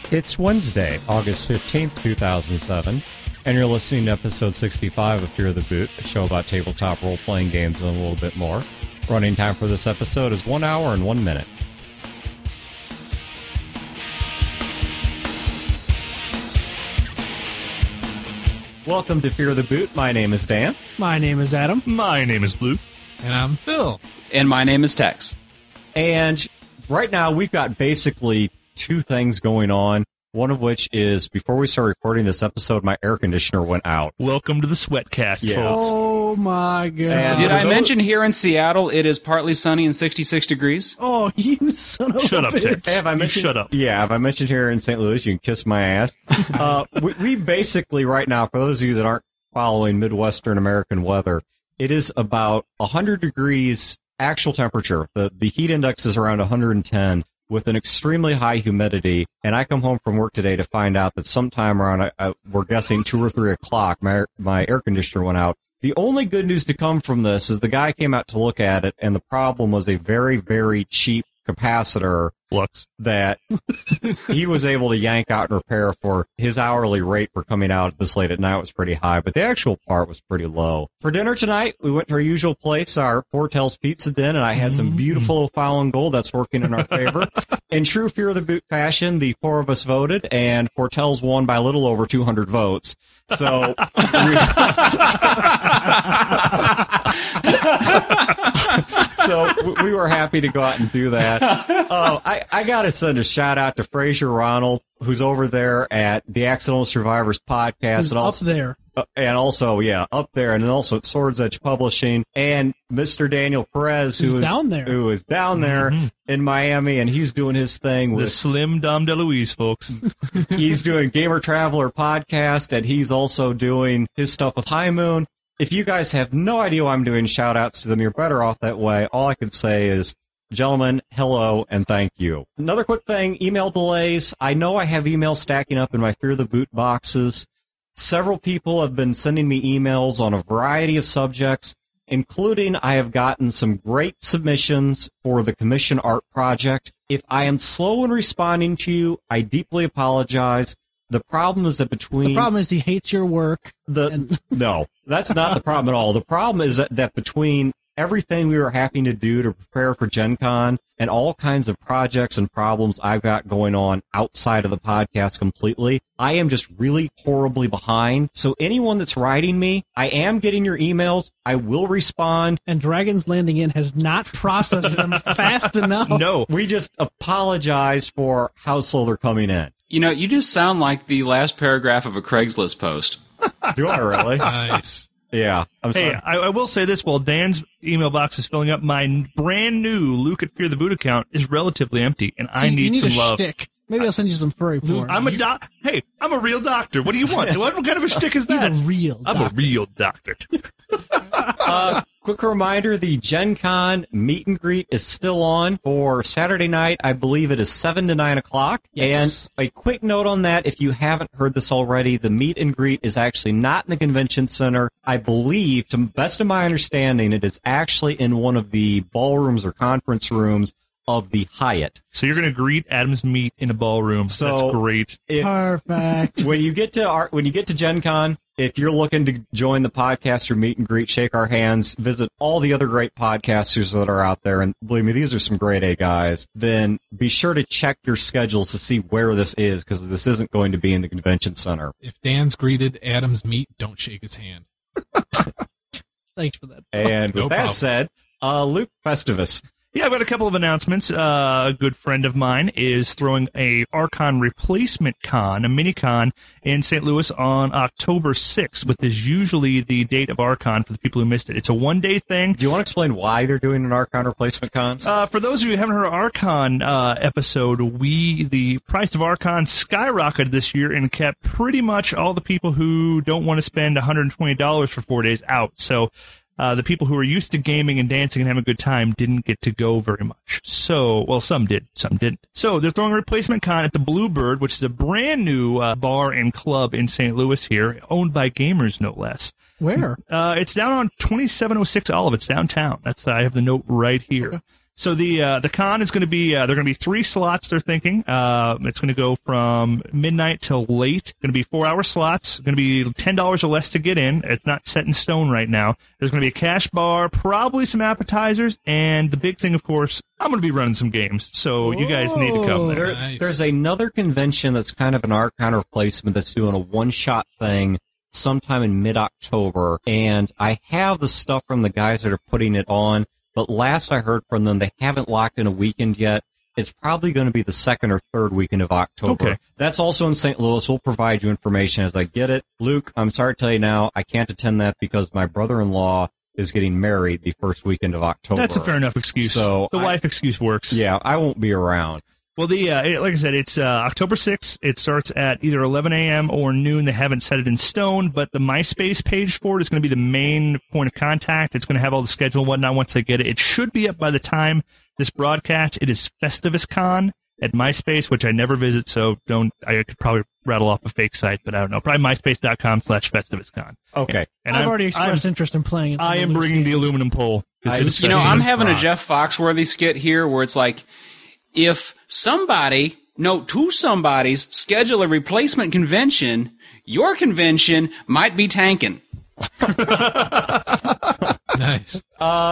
It's Wednesday, August 15th, 2007, and you're listening to episode 65 of Fear the Boot, a show about tabletop role-playing games and a little bit more. Running time for this episode is 1 hour and 1 minute. Welcome to Fear the Boot. My name is Dan. My name is Adam. My name is Luke. And I'm Phil. And my name is Tex. And right now we've got basically two things going on, one of which is, before we start recording this episode, my air conditioner went out. Welcome to the Sweatcast, folks. Oh, my God. And did I mention here in Seattle it is partly sunny and 66 degrees? Oh, you son of Shut a up, bitch. Tex. Hey, have I mentioned, Shut up. Yeah, have I mentioned here in St. Louis, you can kiss my ass. We basically, right now, for those of you that aren't following Midwestern American weather, it is about 100 degrees actual temperature. The heat index is around 110 with an extremely high humidity. And I come home from work today to find out that sometime around, we're guessing 2 or 3 o'clock, my air conditioner went out. The only good news to come from this is the guy came out to look at it, and the problem was a very, very cheap capacitor Flux. that he was able to yank out and repair for his hourly rate for coming out this late at night was pretty high, but the actual part was pretty low. For dinner tonight, we went to our usual place, our Fortel's Pizza Den, and I had some beautiful foul and gold that's working in our favor. In true Fear of the Boot fashion, the 4 of us voted, and Fortel's won by a little over 200 votes. So we were happy to go out and do that. I got to send a shout out to Fraser Ronald, who's over there at the Accidental Survivors podcast. Who's and also, up there. And also, yeah, up there, and then also at Swords Edge Publishing, and Mr. Daniel Perez, who is down there in Miami, and he's doing his thing with the Slim Dom DeLuise, folks. He's doing Gamer Traveler podcast, and he's also doing his stuff with High Moon. If you guys have no idea why I'm doing shout-outs to them, you're better off that way. All I could say is, gentlemen, hello, and thank you. Another quick thing, email delays. I know I have emails stacking up in my Fear the Boot boxes. Several people have been sending me emails on a variety of subjects, including I have gotten some great submissions for the commission art project. If I am slow in responding to you, I deeply apologize. The problem is that The problem is he hates your work. No, that's not the problem at all. The problem is that between everything we were having to do to prepare for Gen Con and all kinds of projects and problems I've got going on outside of the podcast completely, I am just really horribly behind. So anyone that's writing me, I am getting your emails. I will respond. And Dragon's Landing Inn has not processed them fast enough. No. We just apologize for how slow they're coming in. You know, you just sound like the last paragraph of a Craigslist post. Do I really? Nice. Yeah. I'm sorry. Hey, I will say this, while Dan's email box is filling up, my brand new Luke at Fear the Boot account is relatively empty, and I need some love. Shtick. Maybe I'll send you some furry porn. I'm a real doctor. What do you want? What kind of a shtick is that? He's a real doctor. I'm a real doctor. Quick reminder, the Gen Con meet and greet is still on for Saturday night. I believe it is 7 to 9 o'clock. Yes. And a quick note on that, if you haven't heard this already, the meet and greet is actually not in the convention center. I believe, to the best of my understanding, it is actually in one of the ballrooms or conference rooms of the Hyatt. So you're going to greet Adam's meat in a ballroom. That's great. Perfect. When you get to Gen Con, if you're looking to join the podcaster meet and greet, shake our hands, visit all the other great podcasters that are out there, and believe me, these are some grade A guys, then be sure to check your schedules to see where this is, because this isn't going to be in the convention center. If Dan's greeted Adam's meat, don't shake his hand. Thanks for that. And with No that problem. said, Luke Festivus. Yeah, I've got a couple of announcements. A good friend of mine is throwing a Archon Replacement Con, a mini-con, in St. Louis on October 6th, which is usually the date of Archon for the people who missed it. It's a one-day thing. Do you want to explain why they're doing an Archon Replacement Con? For those of you who haven't heard our Archon episode, the price of Archon skyrocketed this year and kept pretty much all the people who don't want to spend $120 for 4 days out. So the people who are used to gaming and dancing and having a good time didn't get to go very much. So, well, some did, some didn't. So they're throwing a replacement con at the Bluebird, which is a brand new bar and club in St. Louis here, owned by gamers, no less. Where? It's down on 2706 Olive. It's downtown. I have the note right here. So the con is going to be there are going to be 3 slots. They're thinking it's going to go from midnight till late. Going to be 4-hour slots. Going to be $10 or less to get in. It's not set in stone right now. There's going to be a cash bar, probably some appetizers, and the big thing, of course, I'm going to be running some games. So you guys need to come there. Nice. There's another convention that's kind of an Archon replacement that's doing a one-shot thing sometime in mid-October, and I have the stuff from the guys that are putting it on. But last I heard from them, they haven't locked in a weekend yet. It's probably going to be the 2nd or 3rd weekend of October. Okay. That's also in St. Louis. We'll provide you information as I get it. Luke, I'm sorry to tell you now, I can't attend that because my brother-in-law is getting married the first weekend of October. That's a fair enough excuse. So the wife excuse works. Yeah, I won't be around. Well, like I said, it's October 6th. It starts at either 11 a.m. or noon. They haven't set it in stone, but the MySpace page for it is going to be the main point of contact. It's going to have all the schedule and whatnot once they get it. It should be up by the time this broadcast. It is FestivusCon at MySpace, which I never visit, so I could probably rattle off a fake site, but I don't know. Probably myspace.com/FestivusCon. Okay. And I've already expressed interest in playing it. I am bringing the aluminum pole. I was- I'm having a Jeff Foxworthy skit here where it's like, if two somebodies schedule a replacement convention, your convention might be tanking. Nice.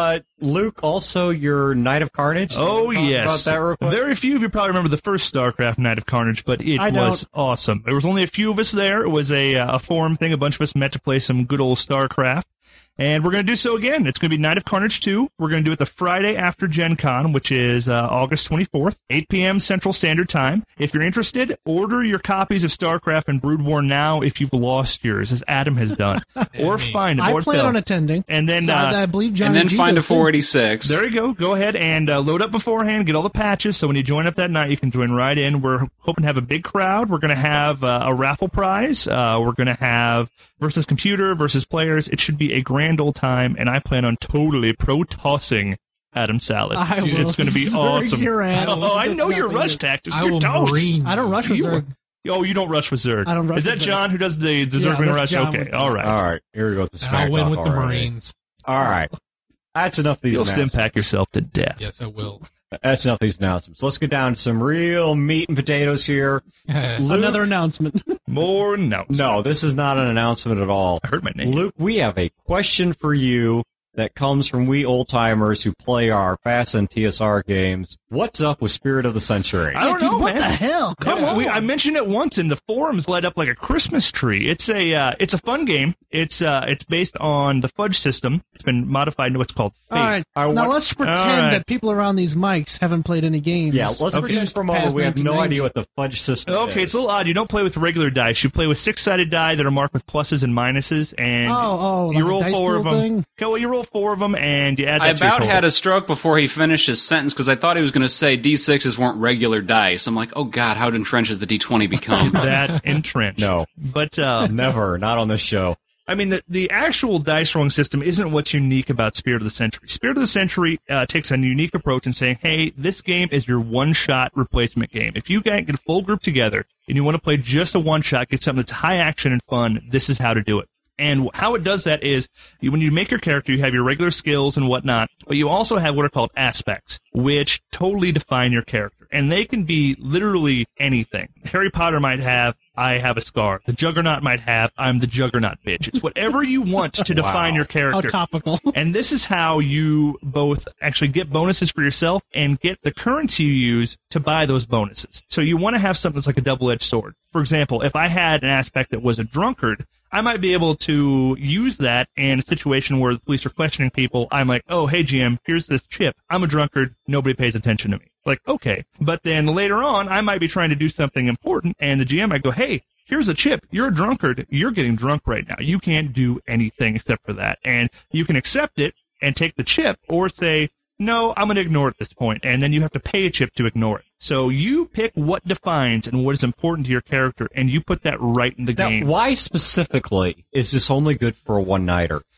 Luke, also your Night of Carnage. Oh, Can you talk yes. about that real quick? Very few of you probably remember the first StarCraft Night of Carnage, but it I was don't. awesome. There was only a few of us there. It was a forum thing. A bunch of us met to play some good old StarCraft. And we're going to do so again. It's going to be Night of Carnage 2. We're going to do it the Friday after Gen Con, which is August 24th, 8 p.m. Central Standard Time. If you're interested, order your copies of StarCraft and Brood War now if you've lost yours, as Adam has done. Or find them. I or plan Phil. on attending. And then, So I believe Johnny And then G find a does too. 486. there you go. Go ahead and load up beforehand, get all the patches, so when you join up that night, you can join right in. We're hoping to have a big crowd. We're going to have a raffle prize. We're going to have versus computer, versus players. It should be a grand old time, and I plan on totally pro-tossing Adam Salad. I will It's going to be zerg awesome. your ass. Oh, I know your Nothing rush to- tactics. I You're will toast. marine. I don't rush with You Zerg. Oh, you don't rush with Zerg. I don't rush Is that with Zerg. John who does the Yeah, Zerg that's rush? John Okay, with- all right. All right, here we go with the And smack I'll win talk with the already. Marines. All right. That's enough of these You'll announcements. stim pack yourself to death. Yes, I will. That's enough of these announcements. Let's get down to some real meat and potatoes here. Luke- Another announcement. More announcements. No, this is not an announcement at all. I heard my name. Luke, we have a question for you that comes from we old-timers who play our Fast and TSR games. What's up with Spirit of the Century? I don't Dude, know, what man. the hell? Come on. I mentioned it once, and the forums light up like a Christmas tree. It's a fun game. It's based on the Fudge system. It's been modified into what's called Fate. All right. I Now want- let's pretend All right. that people around these mics haven't played any games. Yeah, let's pretend for a moment past we have no 1990. idea what the Fudge system is. Okay, it's a little odd. You don't play with regular dice. You play with 6-sided die that are marked with pluses and minuses, and like you a roll dice 4 of pool them. thing? Okay, well, you roll 4 of them, and you add that I to your about total. had a stroke before he finished his sentence because I thought he was going to say D6s weren't regular dice. I'm like, oh God, how entrenched has the D20 become? that entrenched. No. But Never, not on this show. I mean, the actual dice rolling system isn't what's unique about Spirit of the Century. Spirit of the Century takes a unique approach in saying, hey, this game is your one-shot replacement game. If you get a full group together and you want to play just a one-shot, get something that's high action and fun, this is how to do it. And how it does that is, when you make your character, you have your regular skills and whatnot, but you also have what are called aspects, which totally define your character. And they can be literally anything. Harry Potter might have, I have a scar. The Juggernaut might have, I'm the Juggernaut bitch. It's whatever you want to define your How character. topical. And this is how you both actually get bonuses for yourself and get the currency you use to buy those bonuses. So you want to have something that's like a double-edged sword. For example, if I had an aspect that was a drunkard, I might be able to use that in a situation where the police are questioning people. I'm like, oh, hey, GM, here's this chip. I'm a drunkard. Nobody pays attention to me. Like, okay. But then later on, I might be trying to do something important, and the GM might go, hey, here's a chip. You're a drunkard. You're getting drunk right now. You can't do anything except for that. And you can accept it and take the chip, or say, no, I'm going to ignore it at this point, and then you have to pay a chip to ignore it. So you pick what defines and what is important to your character, and you put that right in the Now, game. why specifically is this only good for a one-nighter?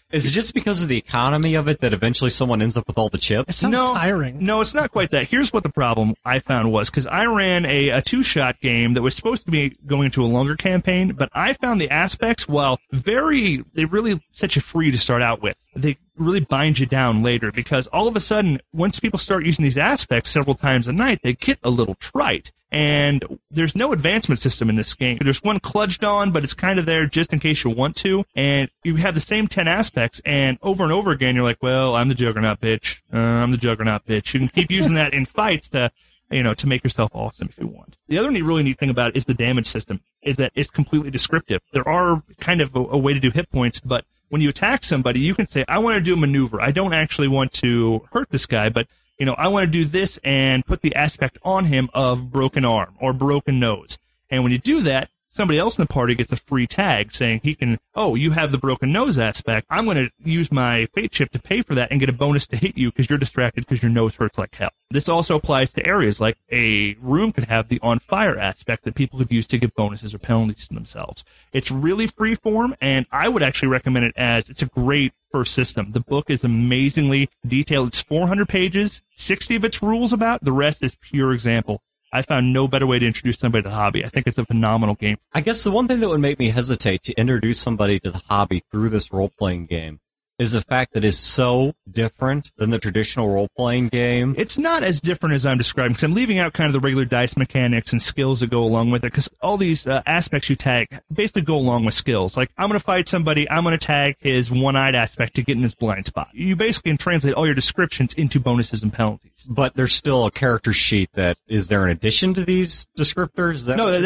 Is it just because of the economy of it that eventually someone ends up with all the It chips? sounds tiring. No, it's not quite that. Here's what the problem I found was, because I ran a two-shot game that was supposed to be going into a longer campaign, but I found the aspects, while they really set you free to start out with. They really bind you down later, because all of a sudden, once people start using these aspects several times a night, they get a little trite. And there's no advancement system in this game. There's one kludged on, but it's kind of there just in case you want to. And you have the same 10 aspects, and over again, you're like, well, I'm the Juggernaut, bitch. I'm the Juggernaut, bitch. You can keep using that in fights to make yourself awesome if you want. The other really neat thing about it is the damage system, is that it's completely descriptive. There are kind of a way to do hit points, but when you attack somebody, you can say, I want to do a maneuver. I don't actually want to hurt this guy, but I want to do this and put the aspect on him of broken arm or broken nose. And when you do that, somebody else in the party gets a free tag saying you have the broken nose aspect. I'm going to use my fate chip to pay for that and get a bonus to hit you because you're distracted because your nose hurts like hell. This also applies to areas like a room could have the on fire aspect that people could use to give bonuses or penalties to themselves. It's really free form, and I would actually recommend it as it's a great first system. The book is amazingly detailed. It's 400 pages, 60 of its rules about, the rest is pure example. I found no better way to introduce somebody to the hobby. I think it's a phenomenal game. I guess the one thing that would make me hesitate to introduce somebody to the hobby through this role-playing game is the fact that it's so different than the traditional role-playing game. It's not as different as I'm describing, because I'm leaving out kind of the regular dice mechanics and skills that go along with it, because all these aspects you tag basically go along with skills. Like, I'm going to fight somebody, I'm going to tag his one-eyed aspect to get in his blind spot. You basically can translate all your descriptions into bonuses and penalties. But there's still a character sheet that is there in addition to these descriptors?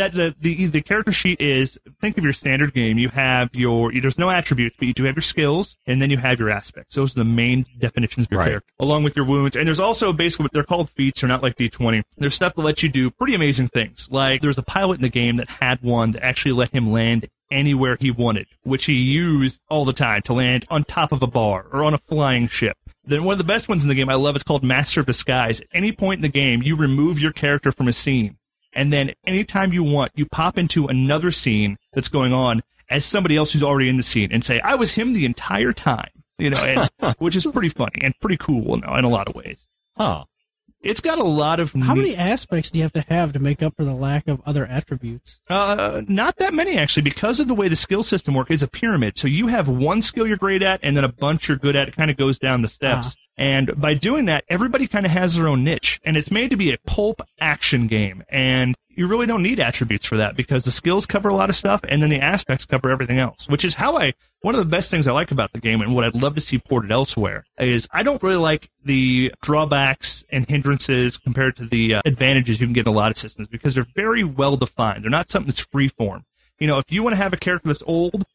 The character sheet is, think of your standard game. You have there's no attributes, but you do have your skills, and then you have your aspects. Those are the main definitions of your character, along with your wounds. And there's also basically what they're called feats, they're not like D20. There's stuff that lets you do pretty amazing things. Like, there's a pilot in the game that had one that actually let him land anywhere he wanted, which he used all the time to land on top of a bar or on a flying ship. Then one of the best ones in the game I love is called Master of Disguise. At any point in the game, you remove your character from a scene, and then anytime you want, you pop into another scene that's going on as somebody else who's already in the scene and say, I was him the entire time. And which is pretty funny and pretty cool in a lot of ways. Huh. It's got a lot of... How many aspects do you have to make up for the lack of other attributes? Not that many, actually, because of the way the skill system works. It's a pyramid. So you have one skill you're great at, and then a bunch you're good at. It kind of goes down the steps. And by doing that, everybody kind of has their own niche. And it's made to be a pulp action game. And you really don't need attributes for that because the skills cover a lot of stuff, and then the aspects cover everything else, which is one of the best things I like about the game and what I'd love to see ported elsewhere is I don't really like the drawbacks and hindrances compared to the advantages you can get in a lot of systems because they're very well defined. They're not something that's free form. If you want to have a character that's old,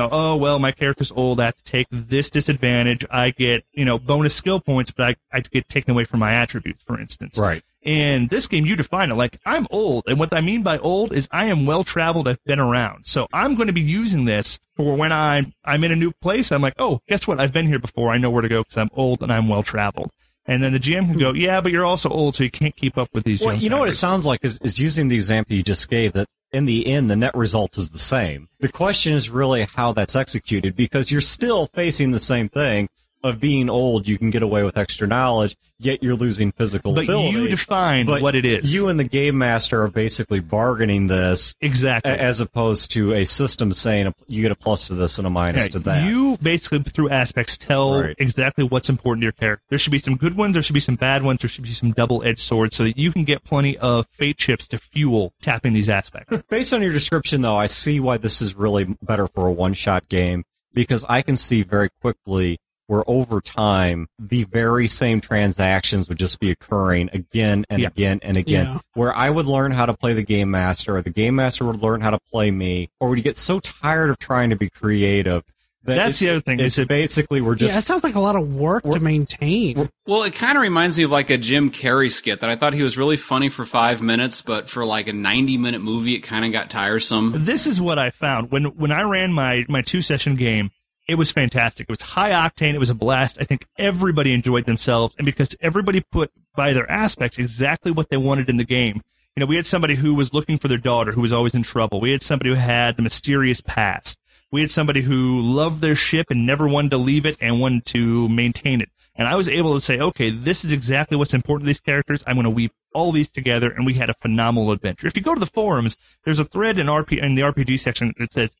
my character's old, I have to take this disadvantage. I get, bonus skill points, but I get taken away from my attributes, for instance. Right. In this game, you define it like, I'm old, and what I mean by old is I am well-traveled, I've been around. So I'm going to be using this for when I'm in a new place, I'm like, oh, guess what? I've been here before, I know where to go because I'm old and I'm well-traveled. And then the GM can go, yeah, but you're also old, so you can't keep up with these young you know what it sounds like is using the example you just gave, that in the end, the net result is the same. The question is really how that's executed, because you're still facing the same thing of being old. You can get away with extra knowledge, yet you're losing physical ability. But you define what it is. You and the game master are basically bargaining this. Exactly. As opposed to a system saying you get a plus to this and a minus to that. You basically, through aspects, tell exactly what's important to your character. There should be some good ones, there should be some bad ones, there should be some double-edged swords so that you can get plenty of fate chips to fuel tapping these aspects. Based on your description, though, I see why this is really better for a one-shot game, because I can see very quickly where over time, the very same transactions would just be occurring again and again and again, where I would learn how to play the game master, or the game master would learn how to play me, or we'd get so tired of trying to be creative. That's the other thing. It's basically we're just... Yeah, it sounds like a lot of work to maintain. Well, it kind of reminds me of like a Jim Carrey skit that I thought he was really funny for 5 minutes, but for like a 90-minute movie, it kind of got tiresome. This is what I found. When I ran my 2-session game, it was fantastic. It was high octane. It was a blast. I think everybody enjoyed themselves. And because everybody put by their aspects exactly what they wanted in the game. We had somebody who was looking for their daughter who was always in trouble. We had somebody who had the mysterious past. We had somebody who loved their ship and never wanted to leave it and wanted to maintain it. And I was able to say, okay, this is exactly what's important to these characters. I'm going to weave all these together, and we had a phenomenal adventure. If you go to the forums, there's a thread in the RPG section that says,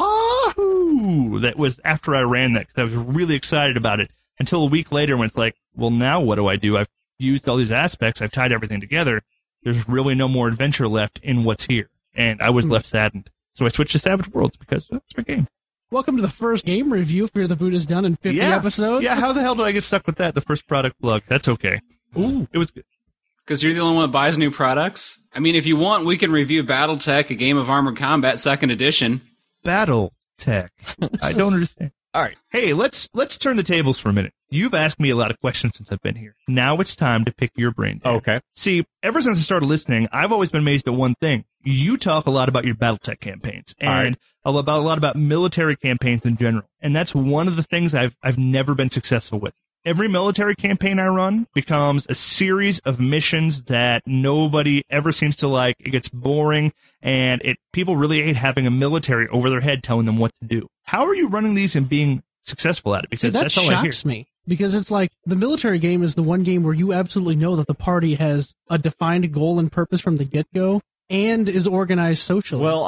wahoo! That was after I ran that, because I was really excited about it, until a week later when it's like, well, now what do? I've used all these aspects. I've tied everything together. There's really no more adventure left in what's here. And I was left saddened. So I switched to Savage Worlds because that's my game. Welcome to the first game review. Fear the Boot is done in 50 episodes. Yeah, how the hell do I get stuck with that? The first product plug. That's okay. Ooh. It was good. Because you're the only one that buys new products? I mean, if you want, we can review BattleTech, a game of Armored Combat, 2nd edition. BattleTech. I don't understand. All right. Hey, let's turn the tables for a minute. You've asked me a lot of questions since I've been here. Now it's time to pick your brain. Okay. See, ever since I started listening, I've always been amazed at one thing. You talk a lot about your BattleTech campaigns and a lot about military campaigns in general. And that's one of the things I've never been successful with. Every military campaign I run becomes a series of missions that nobody ever seems to like. It gets boring, and people really hate having a military over their head telling them what to do. How are you running these and being successful at it? Because that that's all I hear. shocks me. Because it's like the military game is the one game where you absolutely know that the party has a defined goal and purpose from the get-go and is organized socially. Well,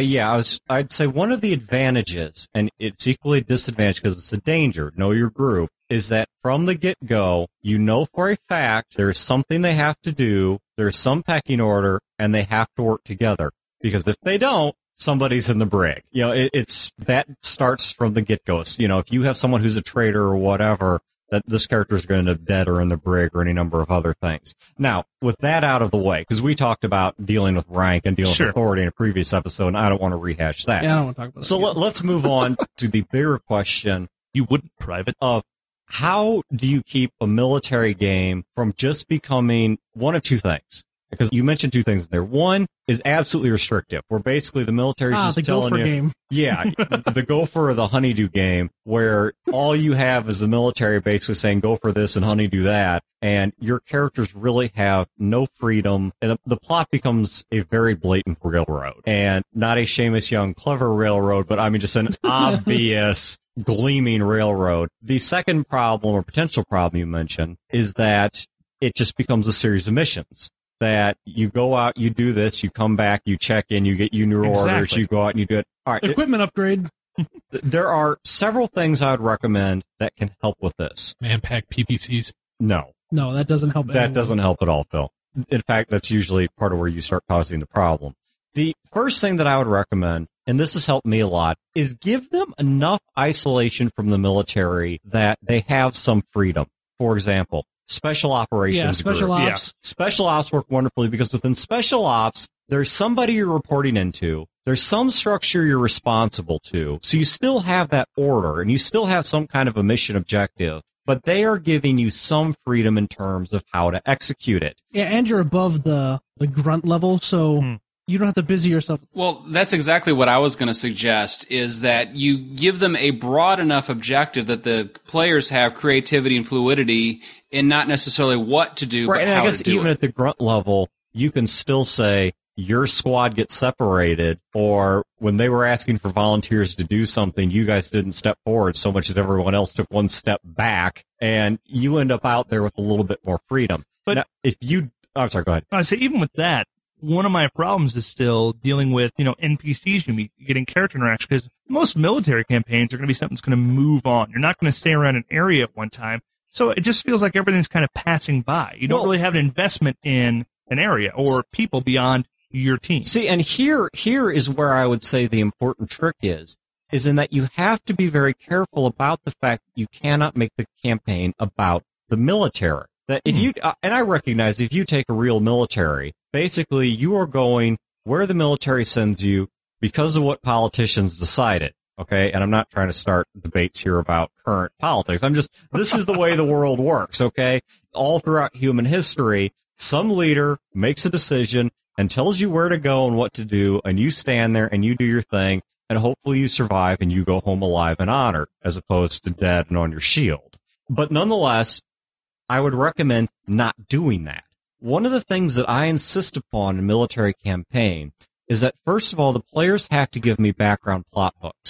I'd say one of the advantages, and it's equally a disadvantage because it's a danger, know your group, is that from the get-go, you know for a fact there's something they have to do, there's some pecking order, and they have to work together. Because if they don't, somebody's in the brig. You know, that starts from the get-go. You know, if you have someone who's a traitor or whatever, that this character is going to end up dead or in the brig or any number of other things. Now, with that out of the way, because we talked about dealing with rank and dealing with authority in a previous episode, and I don't want to rehash that. Yeah, I don't want to talk about that. So let's move on to the bigger question. You wouldn't, Private. Of how do you keep a military game from just becoming one of two things? Because you mentioned two things there. One is absolutely restrictive, where basically the military is just the telling Gopher you, game. yeah, the Gopher or the Honeydew game, where all you have is the military basically saying go for this and honeydew that, and your characters really have no freedom, and the plot becomes a very blatant railroad, and not a Seamus Young clever railroad, but I mean just an obvious gleaming railroad. The second problem or potential problem you mentioned is that it just becomes a series of missions. That you go out, you do this, you come back, you check in, you get new orders, you go out and you do it. All right. Equipment upgrade. There are several things I would recommend that can help with this. Man-pack PPCs. No, that doesn't help. That doesn't help at all, Phil. In fact, that's usually part of where you start causing the problem. The first thing that I would recommend, and this has helped me a lot, is give them enough isolation from the military that they have some freedom. For example, Special Operations Special group. Ops. Yeah. Special Ops work wonderfully because within Special Ops, there's somebody you're reporting into. There's some structure you're responsible to. So you still have that order and you still have some kind of a mission objective, but they are giving you some freedom in terms of how to execute it. Yeah, and you're above the grunt level, so you don't have to busy yourself. Well, that's exactly what I was going to suggest, is that you give them a broad enough objective that the players have creativity and fluidity in not necessarily what to do, right, but and how I guess to do even it. at the grunt level, you can still say your squad gets separated, or when they were asking for volunteers to do something, you guys didn't step forward so much as everyone else took one step back, and you end up out there with a little bit more freedom. But now, I'm sorry, go ahead. I say even with that, one of my problems is still dealing with, NPCs you meet, getting character interaction, because most military campaigns are going to be something that's going to move on. You're not going to stay around an area at one time. So it just feels like everything's kind of passing by. You don't really have an investment in an area or people beyond your team. See, and here is where I would say the important trick is in that you have to be very careful about the fact that you cannot make the campaign about the military. That if you, and I recognize if you take a real military, basically you are going where the military sends you because of what politicians decided. Okay. And I'm not trying to start debates here about current politics. This is the way the world works. Okay. All throughout human history, some leader makes a decision and tells you where to go and what to do. And you stand there and you do your thing. And hopefully you survive and you go home alive and honored as opposed to dead and on your shield. But nonetheless, I would recommend not doing that. One of the things that I insist upon in a military campaign is that, first of all, the players have to give me background plot hooks.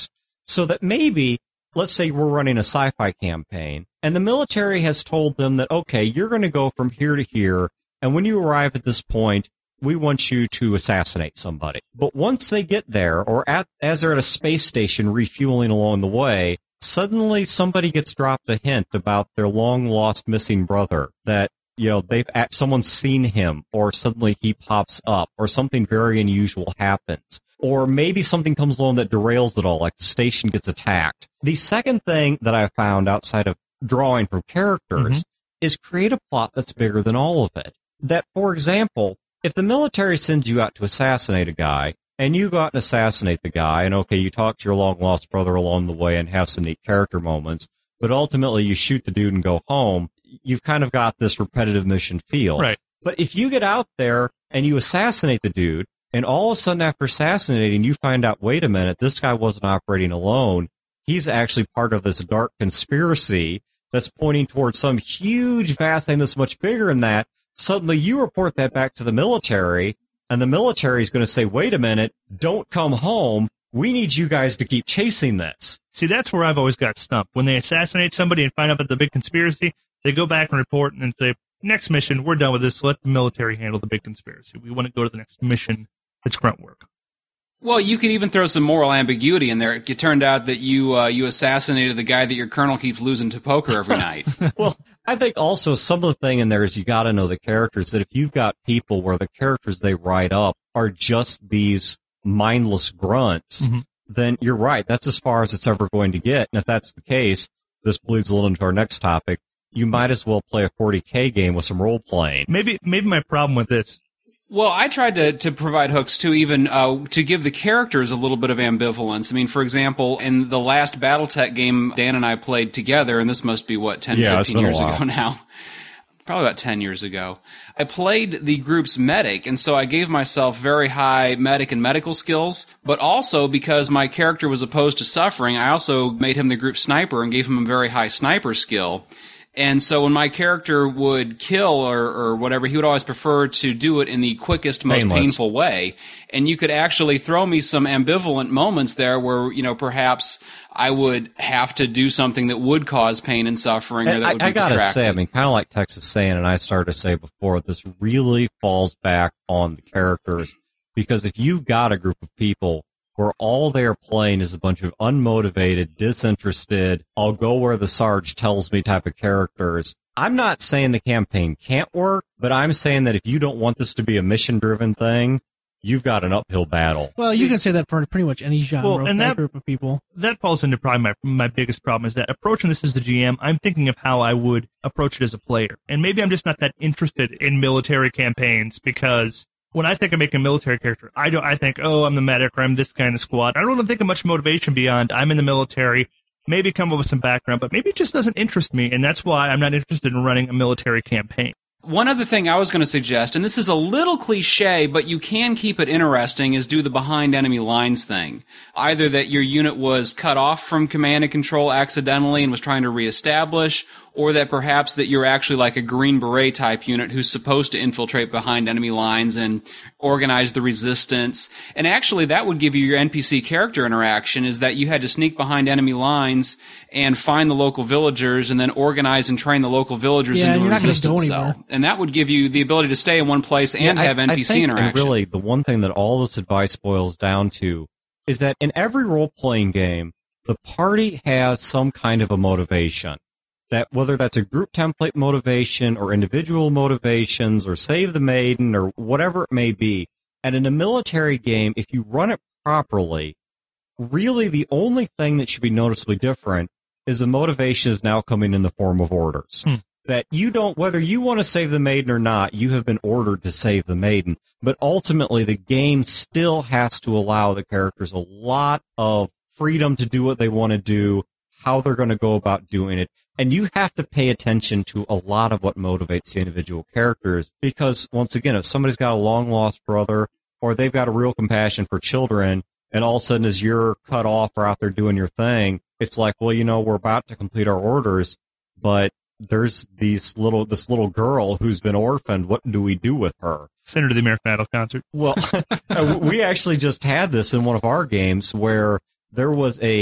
So that maybe, let's say we're running a sci-fi campaign, and the military has told them that, okay, you're going to go from here to here, and when you arrive at this point, we want you to assassinate somebody. But once they get there, or as they're at a space station refueling along the way, suddenly somebody gets dropped a hint about their long-lost missing brother, that, you know, someone's seen him, or suddenly he pops up, or something very unusual happens. Or maybe something comes along that derails it all, like the station gets attacked. The second thing that I found outside of drawing from characters is create a plot that's bigger than all of it. That, for example, if the military sends you out to assassinate a guy, and you go out and assassinate the guy, and okay, you talk to your long-lost brother along the way and have some neat character moments, but ultimately you shoot the dude and go home, you've kind of got this repetitive mission feel. Right. But if you get out there and you assassinate the dude, and all of a sudden after assassinating, you find out, wait a minute, this guy wasn't operating alone. He's actually part of this dark conspiracy that's pointing towards some huge, vast thing that's much bigger than that. Suddenly you report that back to the military, and the military is going to say, wait a minute, don't come home. We need you guys to keep chasing this. See, that's where I've always got stumped. When they assassinate somebody and find out about the big conspiracy, they go back and report and say, next mission, we're done with this. Let the military handle the big conspiracy. We want to go to the next mission. It's grunt work. Well, you could even throw some moral ambiguity in there. It turned out that you assassinated the guy that your colonel keeps losing to poker every night. Well, I think also some of the thing in there is you got to know the characters, that if you've got people where the characters they write up are just these mindless grunts, then you're right. That's as far as it's ever going to get. And if that's the case, this bleeds a little into our next topic. You might as well play a 40K game with some role playing. Maybe my problem with this. Well, I tried to provide hooks too, even to give the characters a little bit of ambivalence. I mean, for example, in the last BattleTech game Dan and I played together, and this must be, 10, 15 years ago now. Probably about 10 years ago. I played the group's medic, and so I gave myself very high medic and medical skills, but also because my character was opposed to suffering, I also made him the group sniper and gave him a very high sniper skill. And so when my character would kill or whatever, he would always prefer to do it in the quickest, most painful way. And you could actually throw me some ambivalent moments there where, perhaps I would have to do something that would cause pain and suffering, or that would be protracted. I gotta say, I mean, kind of like Tex is saying, and I started to say before, this really falls back on the characters. Because if you've got a group of people where all they're playing is a bunch of unmotivated, disinterested, I'll go where the Sarge tells me type of characters, I'm not saying the campaign can't work, but I'm saying that if you don't want this to be a mission-driven thing, you've got an uphill battle. Well, you can say that for pretty much any genre, and that group of people. That falls into probably my biggest problem, is that approaching this as the GM, I'm thinking of how I would approach it as a player. And maybe I'm just not that interested in military campaigns, because when I think of making a military character, I think, oh, I'm the medic, or I'm this guy in the squad. I don't think of much motivation beyond I'm in the military, maybe come up with some background, but maybe it just doesn't interest me, and that's why I'm not interested in running a military campaign. One other thing I was going to suggest, and this is a little cliche, but you can keep it interesting, is do the behind enemy lines thing. Either that your unit was cut off from command and control accidentally and was trying to reestablish, or that perhaps that you're actually like a Green Beret type unit who's supposed to infiltrate behind enemy lines and organize the resistance. And actually that would give you your NPC character interaction, is that you had to sneak behind enemy lines and find the local villagers and then organize and train the local villagers into a resistance cell. And that would give you the ability to stay in one place and have NPC interaction. And really, the one thing that all this advice boils down to is that in every role-playing game, the party has some kind of a motivation. That whether that's a group template motivation or individual motivations or save the maiden or whatever it may be. And in a military game, if you run it properly, really the only thing that should be noticeably different is the motivation is now coming in the form of orders. That you don't, whether you want to save the maiden or not, you have been ordered to save the maiden. But ultimately, the game still has to allow the characters a lot of freedom to do what they want to do, how they're going to go about doing it. And you have to pay attention to a lot of what motivates the individual characters. Because, once again, if somebody's got a long-lost brother, or they've got a real compassion for children, and all of a sudden as you're cut off or out there doing your thing, it's like, well, we're about to complete our orders, but there's this little girl who's been orphaned. What do we do with her? Send her to the American Idol concert. Well, we actually just had this in one of our games where there was a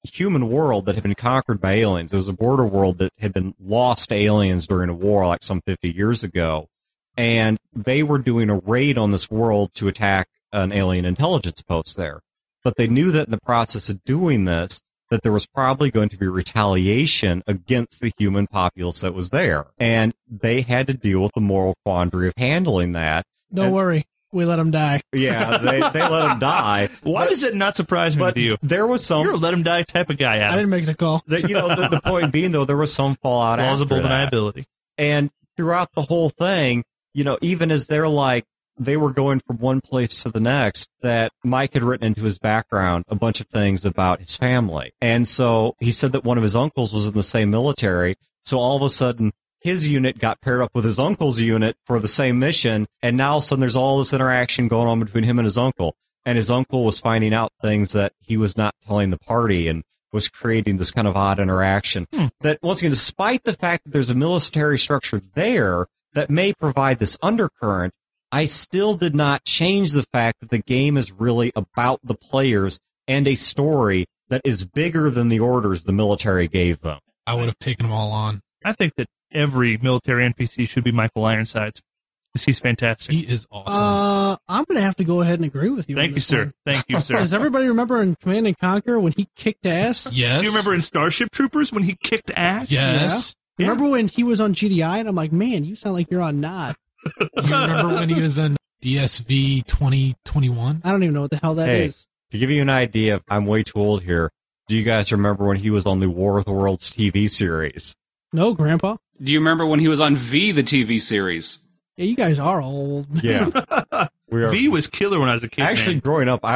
human world that had been conquered by aliens. It was a border world that had been lost to aliens during a war like some 50 years ago. And they were doing a raid on this world to attack an alien intelligence post there. But they knew that in the process of doing this, that there was probably going to be retaliation against the human populace that was there. And they had to deal with the moral quandary of handling that. Don't worry. We let them die. Yeah, they let them die. Why does it not surprise me But with you? there was some... You're a let him die type of guy, I Adam. didn't make the call. The point being, though, there was some fallout Plausible after that. deniability. And throughout the whole thing, even as they were going from one place to the next, that Mike had written into his background a bunch of things about his family. And so he said that one of his uncles was in the same military. So all of a sudden, his unit got paired up with his uncle's unit for the same mission. And now all of a sudden there's all this interaction going on between him and his uncle. And his uncle was finding out things that he was not telling the party and was creating this kind of odd interaction. That, once again, despite the fact that there's a military structure there that may provide this undercurrent, I still did not change the fact that the game is really about the players and a story that is bigger than the orders the military gave them. I would have taken them all on. I think that every military NPC should be Michael Ironsides, because he's fantastic. He is awesome. I'm going to have to go ahead and agree with you. Thank on you, this sir. one. Thank you, sir. Does everybody remember in Command and Conquer when he kicked ass? Yes. Do you remember in Starship Troopers when he kicked ass? Yes. Yeah. Remember when he was on GDI and I'm like, man, you sound like you're on Nod. You remember when he was in DSV 2021? I don't even know what the hell that Hey. is. To give you an idea, I'm way too old here. Do you guys remember when he was on the War of the Worlds TV series? No, Grandpa. Do you remember when he was on V, the TV series? Yeah, you guys are old. Yeah. We are. V was killer when I was a kid. Actually, man. growing up,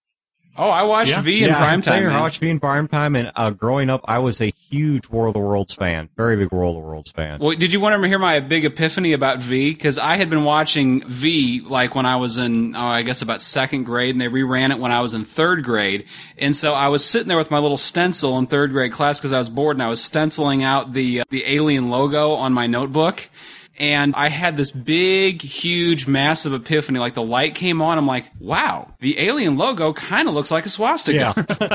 Oh, I watched Yeah. V in prime time. I watched V in prime time, and growing up, I was a huge War of the Worlds fan. Very big War of the Worlds fan. Well, did you want to hear my big epiphany about V? Because I had been watching V like when I was in, I guess about second grade, and they reran it when I was in third grade. And so I was sitting there with my little stencil in third grade class because I was bored, and I was stenciling out the alien logo on my notebook. And I had this big, huge, massive epiphany. Like the light came on. I'm like, wow, the alien logo kind of looks like a swastika. Yeah,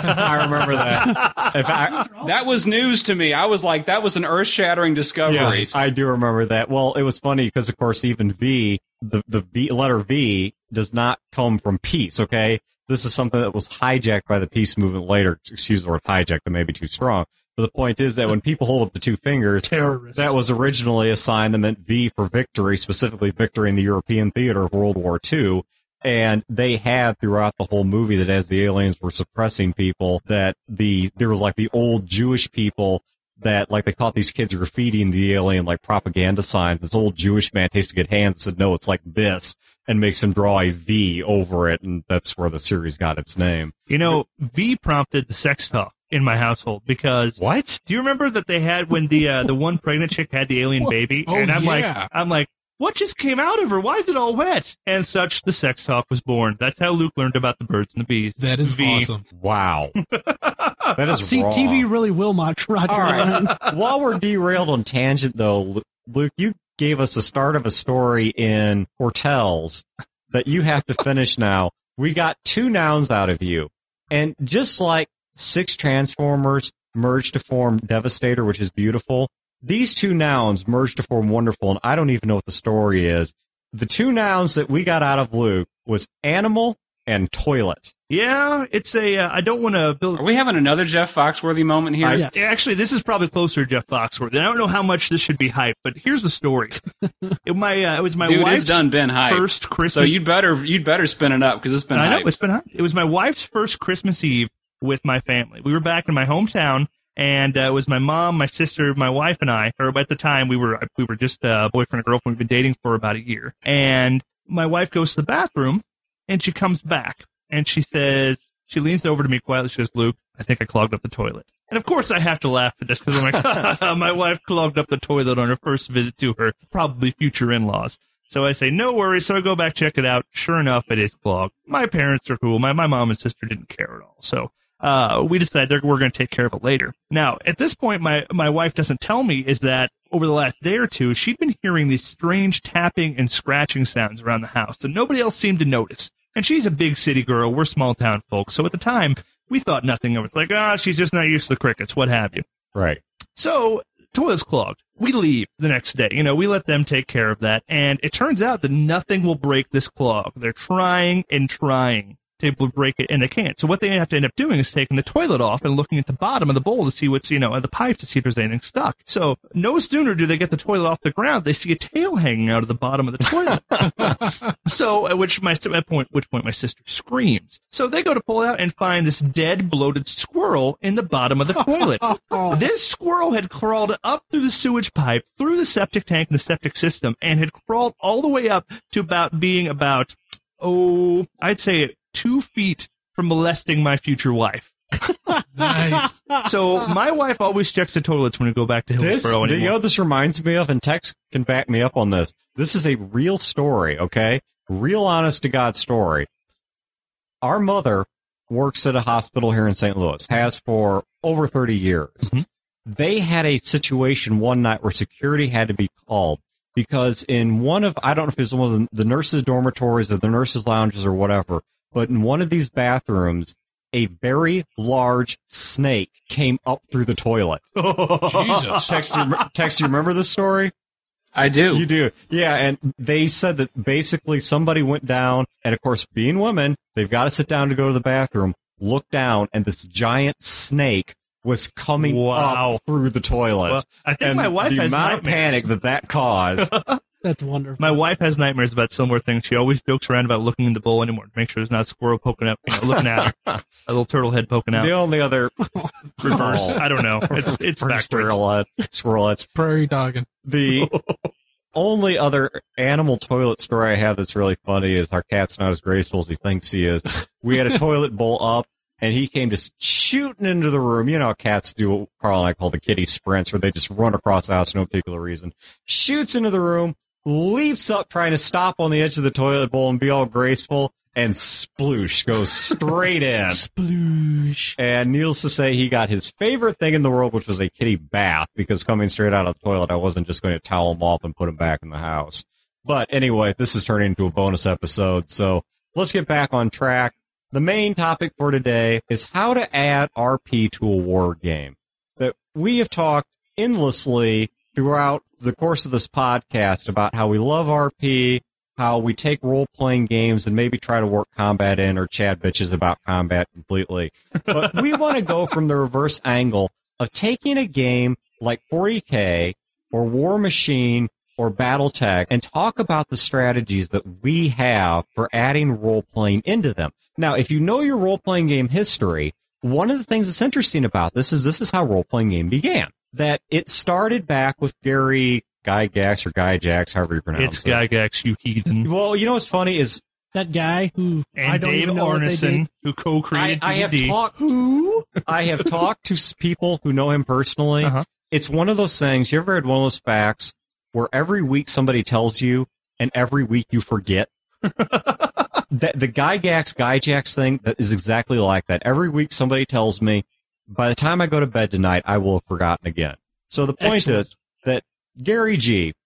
I remember that. In fact, That was news to me. I was like, that was an earth-shattering discovery. yeah, I do remember that. Well, it was funny because, of course, even V, the V, letter V, does not come from peace, okay? This is something that was hijacked by the peace movement later. Excuse the word hijacked, that may be too strong. But the point is that when people hold up the two fingers, Terrorist. that was originally a sign that meant V for victory, specifically victory in the European theater of World War II. And they had throughout the whole movie that as the aliens were suppressing people, that there was like the old Jewish people that like they caught these kids graffitiing the alien like propaganda signs. This old Jewish man takes a good hand and said, no, it's like this, and makes him draw a V over it. And that's where the series got its name. You know, V prompted the sex talk in my household because What? do you remember that they had when the one pregnant chick had the alien baby? Oh, and I'm yeah. like, what just came out of her? Why is it all wet? And such the sex talk was born. That's how Luke learned about the birds and the bees. That is V. awesome. Wow. That is See, wrong. TV really will match Roger. All Line. right. While we're derailed on tangent, though, Luke, you gave us the start of a story in Hortels that you have to finish now. We got 2 nouns out of you. And just like 6 Transformers merged to form Devastator, which is beautiful, these 2 nouns merged to form Wonderful, and I don't even know what the story is. The 2 nouns that we got out of Luke was animal and toilet. Yeah, it's a. I don't want to build. Are we having another Jeff Foxworthy moment here? Yes. Actually, this is probably closer to Jeff Foxworthy. And I don't know how much this should be hyped, but here's the story. It was my Dude, wife's it's done been hyped. first Christmas. So you'd better spin it up because it's been I know hyped. it's been hyped. It was my wife's first Christmas Eve with my family. We were back in my hometown, and it was my mom, my sister, my wife, and I. Or at the time, we were just boyfriend and girlfriend. We've been dating for about a year, and my wife goes to the bathroom, and she comes back, and she says. She leans over to me quietly. She goes, Luke, I think I clogged up the toilet. And of course I have to laugh at this because I'm like, my wife clogged up the toilet on her first visit to her probably future in-laws. So I say, no worries. So I go back, check it out. Sure enough, it is clogged. My parents are cool. My mom and sister didn't care at all. So we decided we're going to take care of it later. Now, at this point, my wife doesn't tell me is that over the last day or two, she'd been hearing these strange tapping and scratching sounds around the house, and nobody else seemed to notice. And she's a big city girl. We're small town folks. So at the time, we thought nothing of it. It's like, she's just not used to the crickets, what have you. Right. So, toilet's clogged. We leave the next day. We let them take care of that. And it turns out that nothing will break this clog. They're trying and trying to break it, and they can't. So what they have to end up doing is taking the toilet off and looking at the bottom of the bowl to see what's, at the pipes to see if there's anything stuck. So no sooner do they get the toilet off the ground, they see a tail hanging out of the bottom of the toilet. So at which point my sister screams. So they go to pull it out and find this dead, bloated squirrel in the bottom of the toilet. This squirrel had crawled up through the sewage pipe, through the septic tank and the septic system, and had crawled all the way up to being about, I'd say 2 feet from molesting my future wife. Nice. So my wife always checks the toilets when we go back to Hillsborough anymore. This reminds me of, and Tex can back me up on this. This is a real story, okay? Real honest to God story. Our mother works at a hospital here in St. Louis, has for over 30 years. Mm-hmm. They had a situation one night where security had to be called because in one of, I don't know if it was one of the nurses' dormitories or the nurses' lounges or whatever, but in one of these bathrooms, a very large snake came up through the toilet. Jesus. Tex, you remember this story? I do. You do. Yeah, and they said that basically somebody went down, and of course, being women, they've got to sit down to go to the bathroom, look down, and this giant snake was coming up through the toilet. Well, I think my wife has the amount of panic that caused. That's wonderful. My wife has nightmares about similar things. She always jokes around about looking in the bowl anymore to make sure there's not a squirrel poking up, looking at her. A little turtle head poking out. The only other reverse. I don't know. It's backwards. Squirrel. Prairie dogging. The only other animal toilet story I have that's really funny is our cat's not as graceful as he thinks he is. We had a toilet bowl up, and he came just shooting into the room. You know how cats do what Carl and I call the kitty sprints, where they just run across the house for no particular reason. Shoots into the room, leaps up trying to stop on the edge of the toilet bowl and be all graceful, and sploosh goes straight in. Sploosh. And needless to say, he got his favorite thing in the world, which was a kitty bath, because coming straight out of the toilet, I wasn't just going to towel him off and put him back in the house. But anyway, this is turning into a bonus episode, so let's get back on track. The main topic for today is how to add RP to a war game. That we have talked endlessly throughout the course of this podcast about how we love RP, how we take role-playing games and maybe try to work combat in or chat bitches about combat completely. But we want to go from the reverse angle of taking a game like 40K or War Machine or Battletech and talk about the strategies that we have for adding role-playing into them. Now, if you know your role-playing game history, one of the things that's interesting about this is how role-playing game began. That it started back with Gary Gygax or Guy Jax, however you pronounce it. It's Gygax, you heathen. Well, you know what's funny is that guy who and I don't Dave even know Arneson, who co-created I have D&D. I have talked to people who know him personally. Uh-huh. It's one of those things. You ever had one of those facts where every week somebody tells you, and every week you forget? The Guy Jax thing, that is exactly like that. Every week somebody tells me, by the time I go to bed tonight, I will have forgotten again. So the point is that Gary G,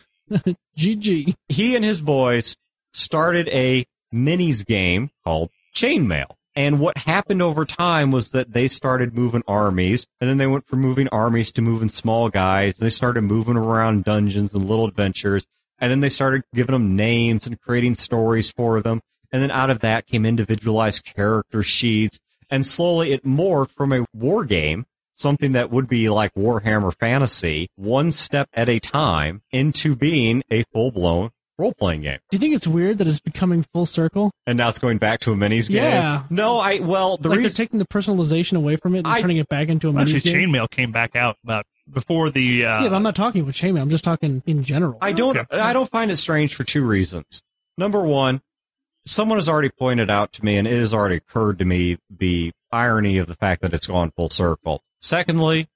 GG, he and his boys started a minis game called Chainmail. And what happened over time was that they started moving armies, and then they went from moving armies to moving small guys. They started moving around dungeons and little adventures, and then they started giving them names and creating stories for them. And then out of that came individualized character sheets, and slowly it morphed from a war game, something that would be like Warhammer Fantasy, one step at a time, into being a full-blown role-playing game. Do you think it's weird that it's becoming full circle? And now it's going back to a minis game? Yeah. No, they're taking the personalization away from it and turning it back into a minis game. Chainmail came back out about before the... Yeah, but I'm not talking about Chainmail. I'm just talking in general. I don't find it strange for two reasons. Number one, someone has already pointed out to me, and it has already occurred to me, the irony of the fact that it's gone full circle. Secondly,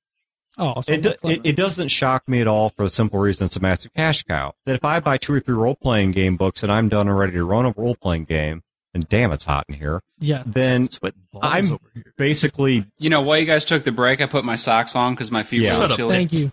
it doesn't shock me at all for the simple reason it's a massive cash cow. That if I buy 2 or 3 role-playing game books and I'm done and ready to run a role-playing game, and damn, it's hot in here, then I'm basically... You know, while you guys took the break, I put my socks on because my feet were so chilly. Thank you.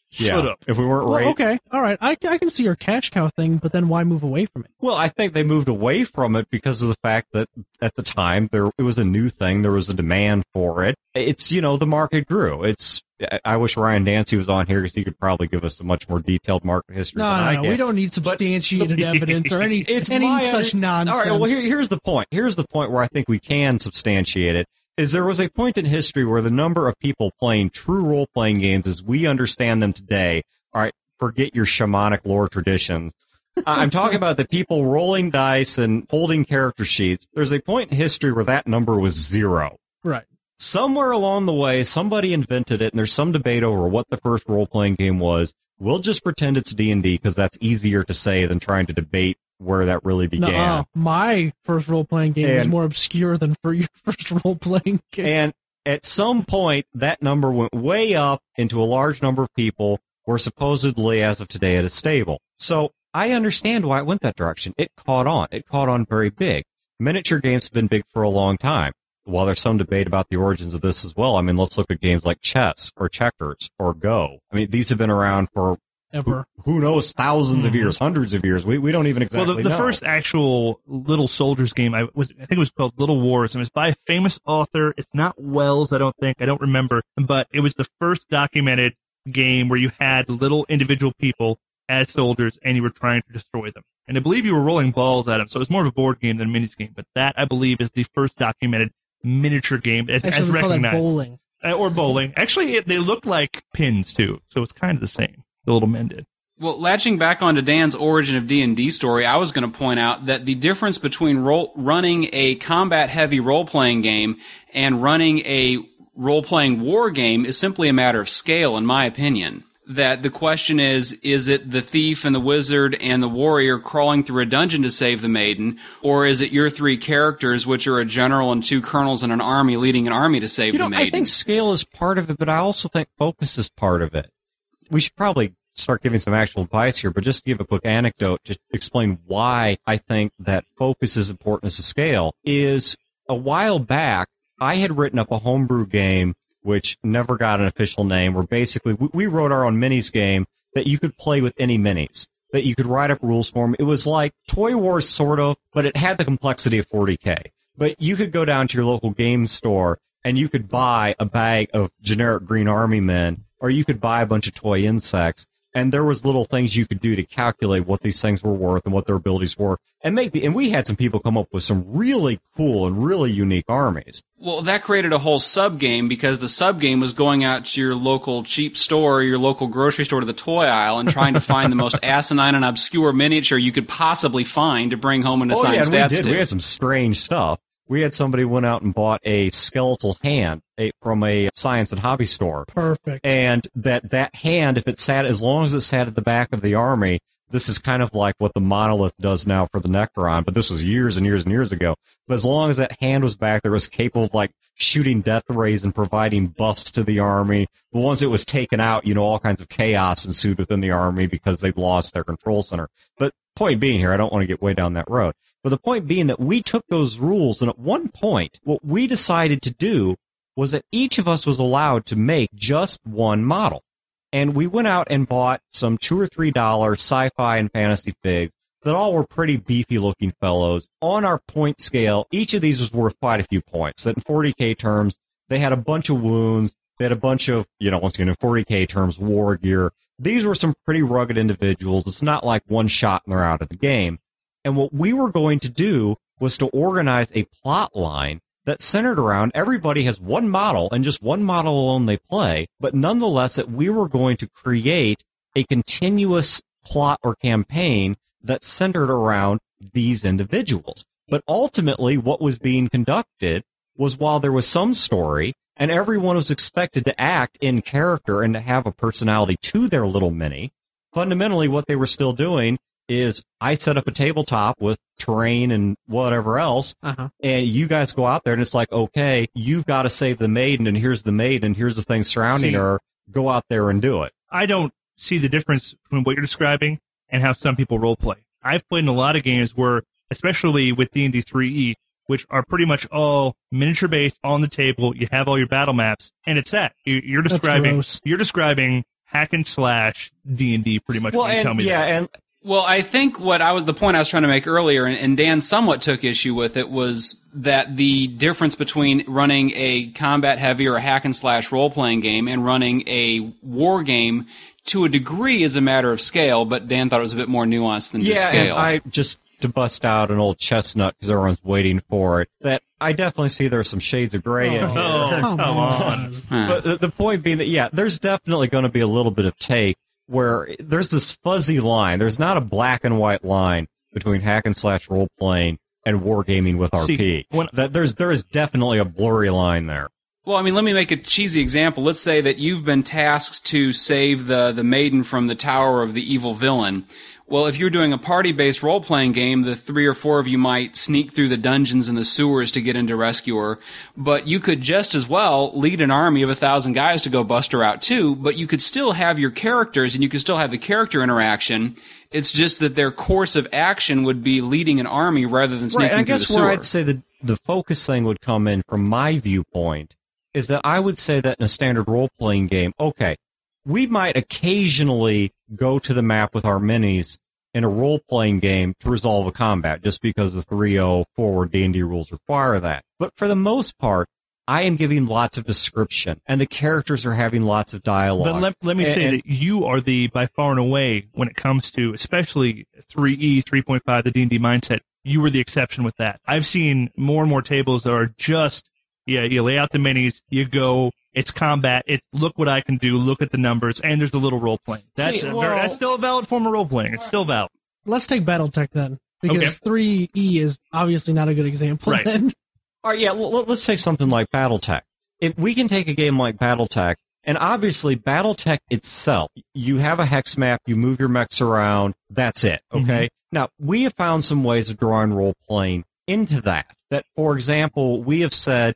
Shut up. If we weren't Well, okay, all right. I can see your cash cow thing, but then why move away from it? Well, I think they moved away from it because of the fact that at the time it was a new thing. There was a demand for it. It's, the market grew. I wish Ryan Dancy was on here because he could probably give us a much more detailed market history than I No, can. we don't need substantiated evidence or any such nonsense. All right, well, here's the point. Here's the point where I think we can substantiate it. Is there was a point in history where the number of people playing true role-playing games as we understand them today, all right, forget your shamanic lore traditions. I'm talking about the people rolling dice and holding character sheets. There's a point in history where that number was 0. Right. Somewhere along the way, somebody invented it, and there's some debate over what the first role-playing game was. We'll just pretend it's D&D because that's easier to say than trying to debate where that really began. No, my first role-playing game is more obscure than for your first role-playing game. And at some point, that number went way up into a large number of people, where supposedly, as of today, it is stable. So I understand why it went that direction. It caught on. It caught on very big. Miniature games have been big for a long time. While there's some debate about the origins of this as well, I mean, let's look at games like chess or checkers or Go. I mean, these have been around for ever. Who knows, thousands of years, hundreds of years. We don't even exactly know. Well, the first actual Little Soldiers game, I think it was called Little Wars, and it was by a famous author. It's not Wells, I don't remember, but it was the first documented game where you had little individual people as soldiers, and you were trying to destroy them. And I believe you were rolling balls at them, so it was more of a board game than a minis game. But that, I believe, is the first documented miniature game as Actually, we call that recognized. bowling. Or bowling. Actually, they look like pins, too, so it's kind of the same. The little men did. Well, latching back onto Dan's origin of D&D story, I was going to point out that the difference between running a combat-heavy role-playing game and running a role-playing war game is simply a matter of scale, in my opinion. That the question is it the thief and the wizard and the warrior crawling through a dungeon to save the maiden, or is it your three characters, which are a general and two colonels and an army leading an army to save the maiden? I think scale is part of it, but I also think focus is part of it. We should probably start giving some actual advice here, but just to give a quick anecdote to explain why I think that focus is important as a scale is a while back, I had written up a homebrew game which never got an official name, where basically we wrote our own minis game that you could play with any minis, that you could write up rules for them. It was like Toy Wars, sort of, but it had the complexity of 40K. But you could go down to your local game store and you could buy a bag of generic Green Army men, or you could buy a bunch of toy insects, and there was little things you could do to calculate what these things were worth and what their abilities were, and we had some people come up with some really cool and really unique armies. Well, that created a whole sub-game, because the sub-game was going out to your local cheap store, your local grocery store, to the toy aisle, and trying to find the most asinine and obscure miniature you could possibly find to bring home and assign stats to. We had some strange stuff. We had somebody went out and bought a skeletal hand from a science and hobby store. Perfect. And that hand, if it sat, as long as it sat at the back of the army, this is kind of like what the Monolith does now for the Necron, but this was years and years and years ago. But as long as that hand was back there, it was capable of like shooting death rays and providing buffs to the army. But once it was taken out, all kinds of chaos ensued within the army because they'd lost their control center. But point being here, I don't want to get way down that road. But the point being that we took those rules, and at one point, what we decided to do was that each of us was allowed to make just one model. And we went out and bought some $2 or $3 sci-fi and fantasy figs that all were pretty beefy-looking fellows. On our point scale, each of these was worth quite a few points. That in 40K terms, they had a bunch of wounds. They had a bunch of, once again, in 40K terms, war gear. These were some pretty rugged individuals. It's not like one shot and they're out of the game. And what we were going to do was to organize a plot line that centered around everybody has one model and just one model alone they play, but nonetheless that we were going to create a continuous plot or campaign that centered around these individuals. But ultimately what was being conducted was, while there was some story and everyone was expected to act in character and to have a personality to their little mini, fundamentally what they were still doing is I set up a tabletop with terrain and whatever else, and you guys go out there, and it's like, okay, you've got to save the maiden, and here's the maiden, here's the thing surrounding her, go out there and do it. I don't see the difference between what you're describing and how some people role play. I've played in a lot of games where, especially with D&D 3E, which are pretty much all miniature-based on the table, you have all your battle maps, and it's that. You're describing hack and slash D&D pretty much. When you tell me that. Well, I think the point I was trying to make earlier, and Dan somewhat took issue with it, was that the difference between running a combat heavy or a hack and slash role playing game and running a war game to a degree is a matter of scale, but Dan thought it was a bit more nuanced than just scale. And to bust out an old chestnut because everyone's waiting for it, that I definitely see there's some shades of gray in here. Oh, come on. But the point being that, there's definitely going to be a little bit of take where there's this fuzzy line. There's not a black and white line between hack and slash role playing and wargaming with RP. There is definitely a blurry line there. Well, I mean, let me make a cheesy example. Let's say that you've been tasked to save the maiden from the tower of the evil villain. Well, if you're doing a party-based role-playing game, the 3 or 4 of you might sneak through the dungeons and the sewers to get in to rescue her. But you could just as well lead an army of 1,000 guys to go bust her out too, but you could still have your characters and you could still have the character interaction. It's just that their course of action would be leading an army rather than sneaking through the sewer. Where I'd say the focus thing would come in from my viewpoint is that I would say that in a standard role-playing game, okay, we might occasionally go to the map with our minis in a role-playing game to resolve a combat, just because the 3.0 forward D&D rules require that. But for the most part, I am giving lots of description, and the characters are having lots of dialogue. But let me say that you are by far and away, when it comes to, especially 3E, 3.5, the D&D mindset, you were the exception with that. I've seen more and more tables that are just, you lay out the minis, you go, it's combat, it's look what I can do, look at the numbers, and there's a little role-playing. That's still a valid form of role-playing. It's still valid. Let's take BattleTech then, because 3E is obviously not a good example then. All right, let's take something like BattleTech. If we can take a game like BattleTech, and obviously BattleTech itself, you have a hex map, you move your mechs around, that's it, okay? Mm-hmm. Now, we have found some ways of drawing role-playing into that. That, for example, we have said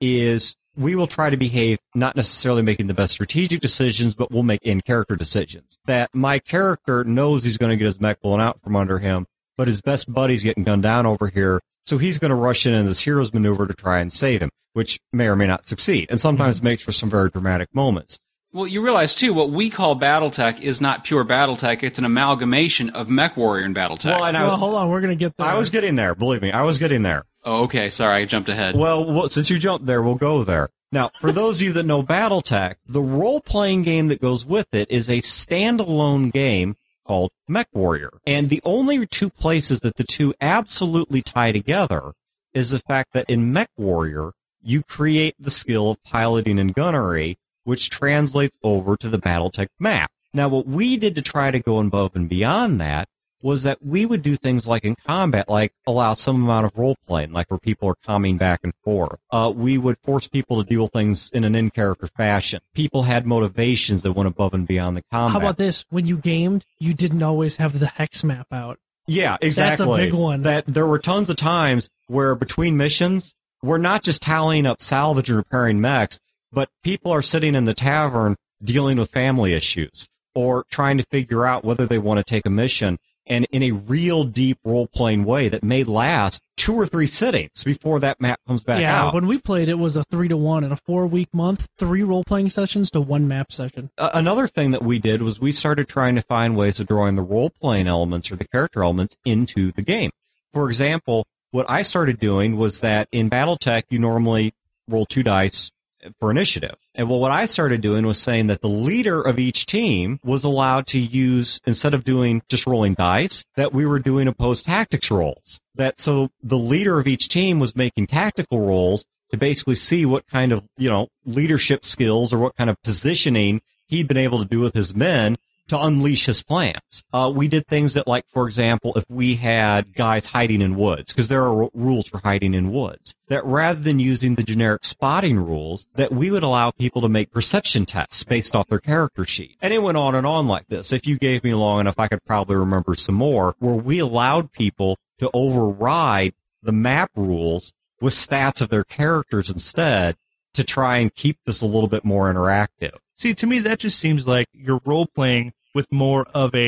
is we will try to behave not necessarily making the best strategic decisions, but we'll make in-character decisions. That my character knows he's going to get his mech blown out from under him, but his best buddy's getting gunned down over here, so he's going to rush in this hero's maneuver to try and save him, which may or may not succeed, and sometimes makes for some very dramatic moments. Well, you realize, too, what we call BattleTech is not pure BattleTech. It's an amalgamation of MechWarrior and BattleTech. Well, hold on. We're going to get there. I was getting there. Believe me, I was getting there. Oh, okay. Sorry, I jumped ahead. Well, since you jumped there, we'll go there. Now, for those of you that know BattleTech, the role-playing game that goes with it is a standalone game called MechWarrior. And the only two places that the two absolutely tie together is the fact that in MechWarrior, you create the skill of piloting and gunnery, which translates over to the BattleTech map. Now, what we did to try to go above and beyond that was that we would do things like in combat, like allow some amount of role-playing, like where people are coming back and forth. We would force people to deal things in an in-character fashion. People had motivations that went above and beyond the combat. How about this? When you gamed, you didn't always have the hex map out. Yeah, exactly. That's a big one. That there were tons of times where between missions, we're not just tallying up salvage and repairing mechs, but people are sitting in the tavern dealing with family issues or trying to figure out whether they want to take a mission, and in a real deep role-playing way that may last 2 or 3 sittings before that map comes back out. Yeah, when we played, it was a 3-to-1 in a 4-week month, 3 role-playing sessions to 1 map session. Another thing that we did was we started trying to find ways of drawing the role-playing elements or the character elements into the game. For example, what I started doing was that in BattleTech, you normally roll 2 dice for initiative. And what I started doing was saying that the leader of each team was allowed to use, instead of doing just rolling dice, that we were doing opposed tactics rolls. That so the leader of each team was making tactical rolls to basically see what kind of, leadership skills or what kind of positioning he'd been able to do with his men to unleash his plans. We did things that, like, for example, if we had guys hiding in woods, because there are rules for hiding in woods, that rather than using the generic spotting rules, that we would allow people to make perception tests based off their character sheet. And it went on and on like this. If you gave me long enough, I could probably remember some more, where we allowed people to override the map rules with stats of their characters instead to try and keep this a little bit more interactive. See, to me, that just seems like you're role-playing with more of a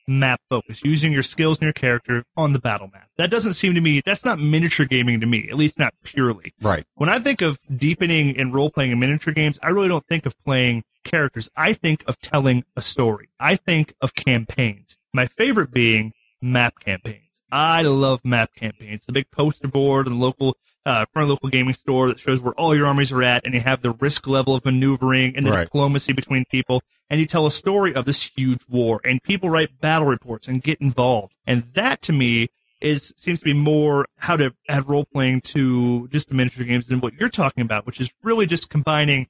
map focus, using your skills and your character on the battle map. That doesn't seem to me, that's not miniature gaming to me, at least not purely. Right. When I think of deepening and role-playing in miniature games, I really don't think of playing characters. I think of telling a story. I think of campaigns. My favorite being map campaigns. I love map campaigns. The big poster board in the local front of the local gaming store that shows where all your armies are at, and you have the risk level of maneuvering and the diplomacy between people, and you tell a story of this huge war, and people write battle reports and get involved. And that, to me, seems to be more how to add role-playing to just the miniature games than what you're talking about, which is really just combining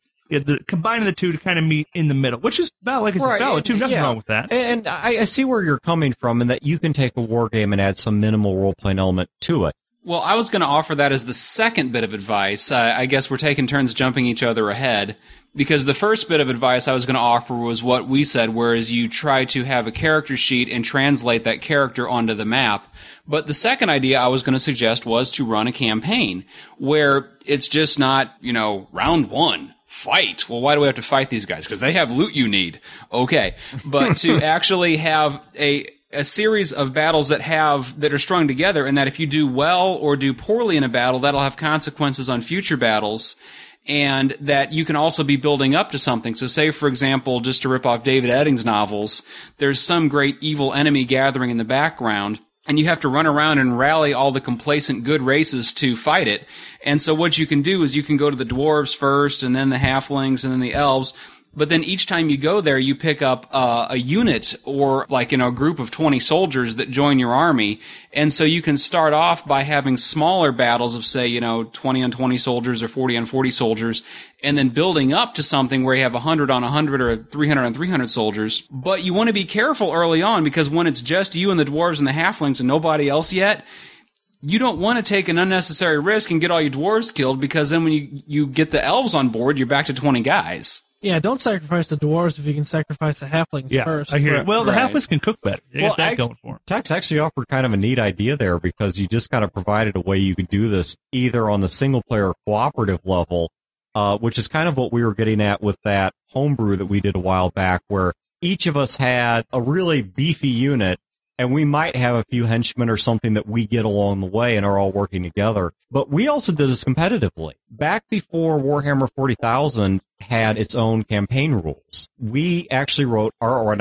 the two to kind of meet in the middle, which is valid. It's valid too. Nothing wrong with that. And I see where you're coming from, and that you can take a war game and add some minimal role-playing element to it. Well, I was going to offer that as the second bit of advice. I guess we're taking turns jumping each other ahead, because the first bit of advice I was going to offer was what we said, whereas you try to have a character sheet and translate that character onto the map. But the second idea I was going to suggest was to run a campaign where it's just not, round one. Fight. Well, why do we have to fight these guys? Because they have loot you need. Okay. But to actually have a series of battles that are strung together, and that if you do well or do poorly in a battle, that'll have consequences on future battles, and that you can also be building up to something. So say, for example, just to rip off David Eddings' novels, there's some great evil enemy gathering in the background, and you have to run around and rally all the complacent good races to fight it. And so what you can do is you can go to the dwarves first, and then the halflings, and then the elves. But then each time you go there, you pick up a unit or a group of 20 soldiers that join your army. And so you can start off by having smaller battles of, say, 20 on 20 soldiers or 40 on 40 soldiers, and then building up to something where you have 100 on 100 or 300 on 300 soldiers. But you want to be careful early on, because when it's just you and the dwarves and the halflings and nobody else yet, you don't want to take an unnecessary risk and get all your dwarves killed, because then when you get the elves on board, you're back to 20 guys. Yeah, don't sacrifice the dwarves if you can sacrifice the halflings first. I hear it. Well, the halflings can cook better. They got that going for them. Tex actually offered kind of a neat idea there, because you just kind of provided a way you could do this either on the single-player cooperative level, which is kind of what we were getting at with that homebrew that we did a while back, where each of us had a really beefy unit, and we might have a few henchmen or something that we get along the way and are all working together. But we also did this competitively. Back before Warhammer 40,000 had its own campaign rules, we actually wrote,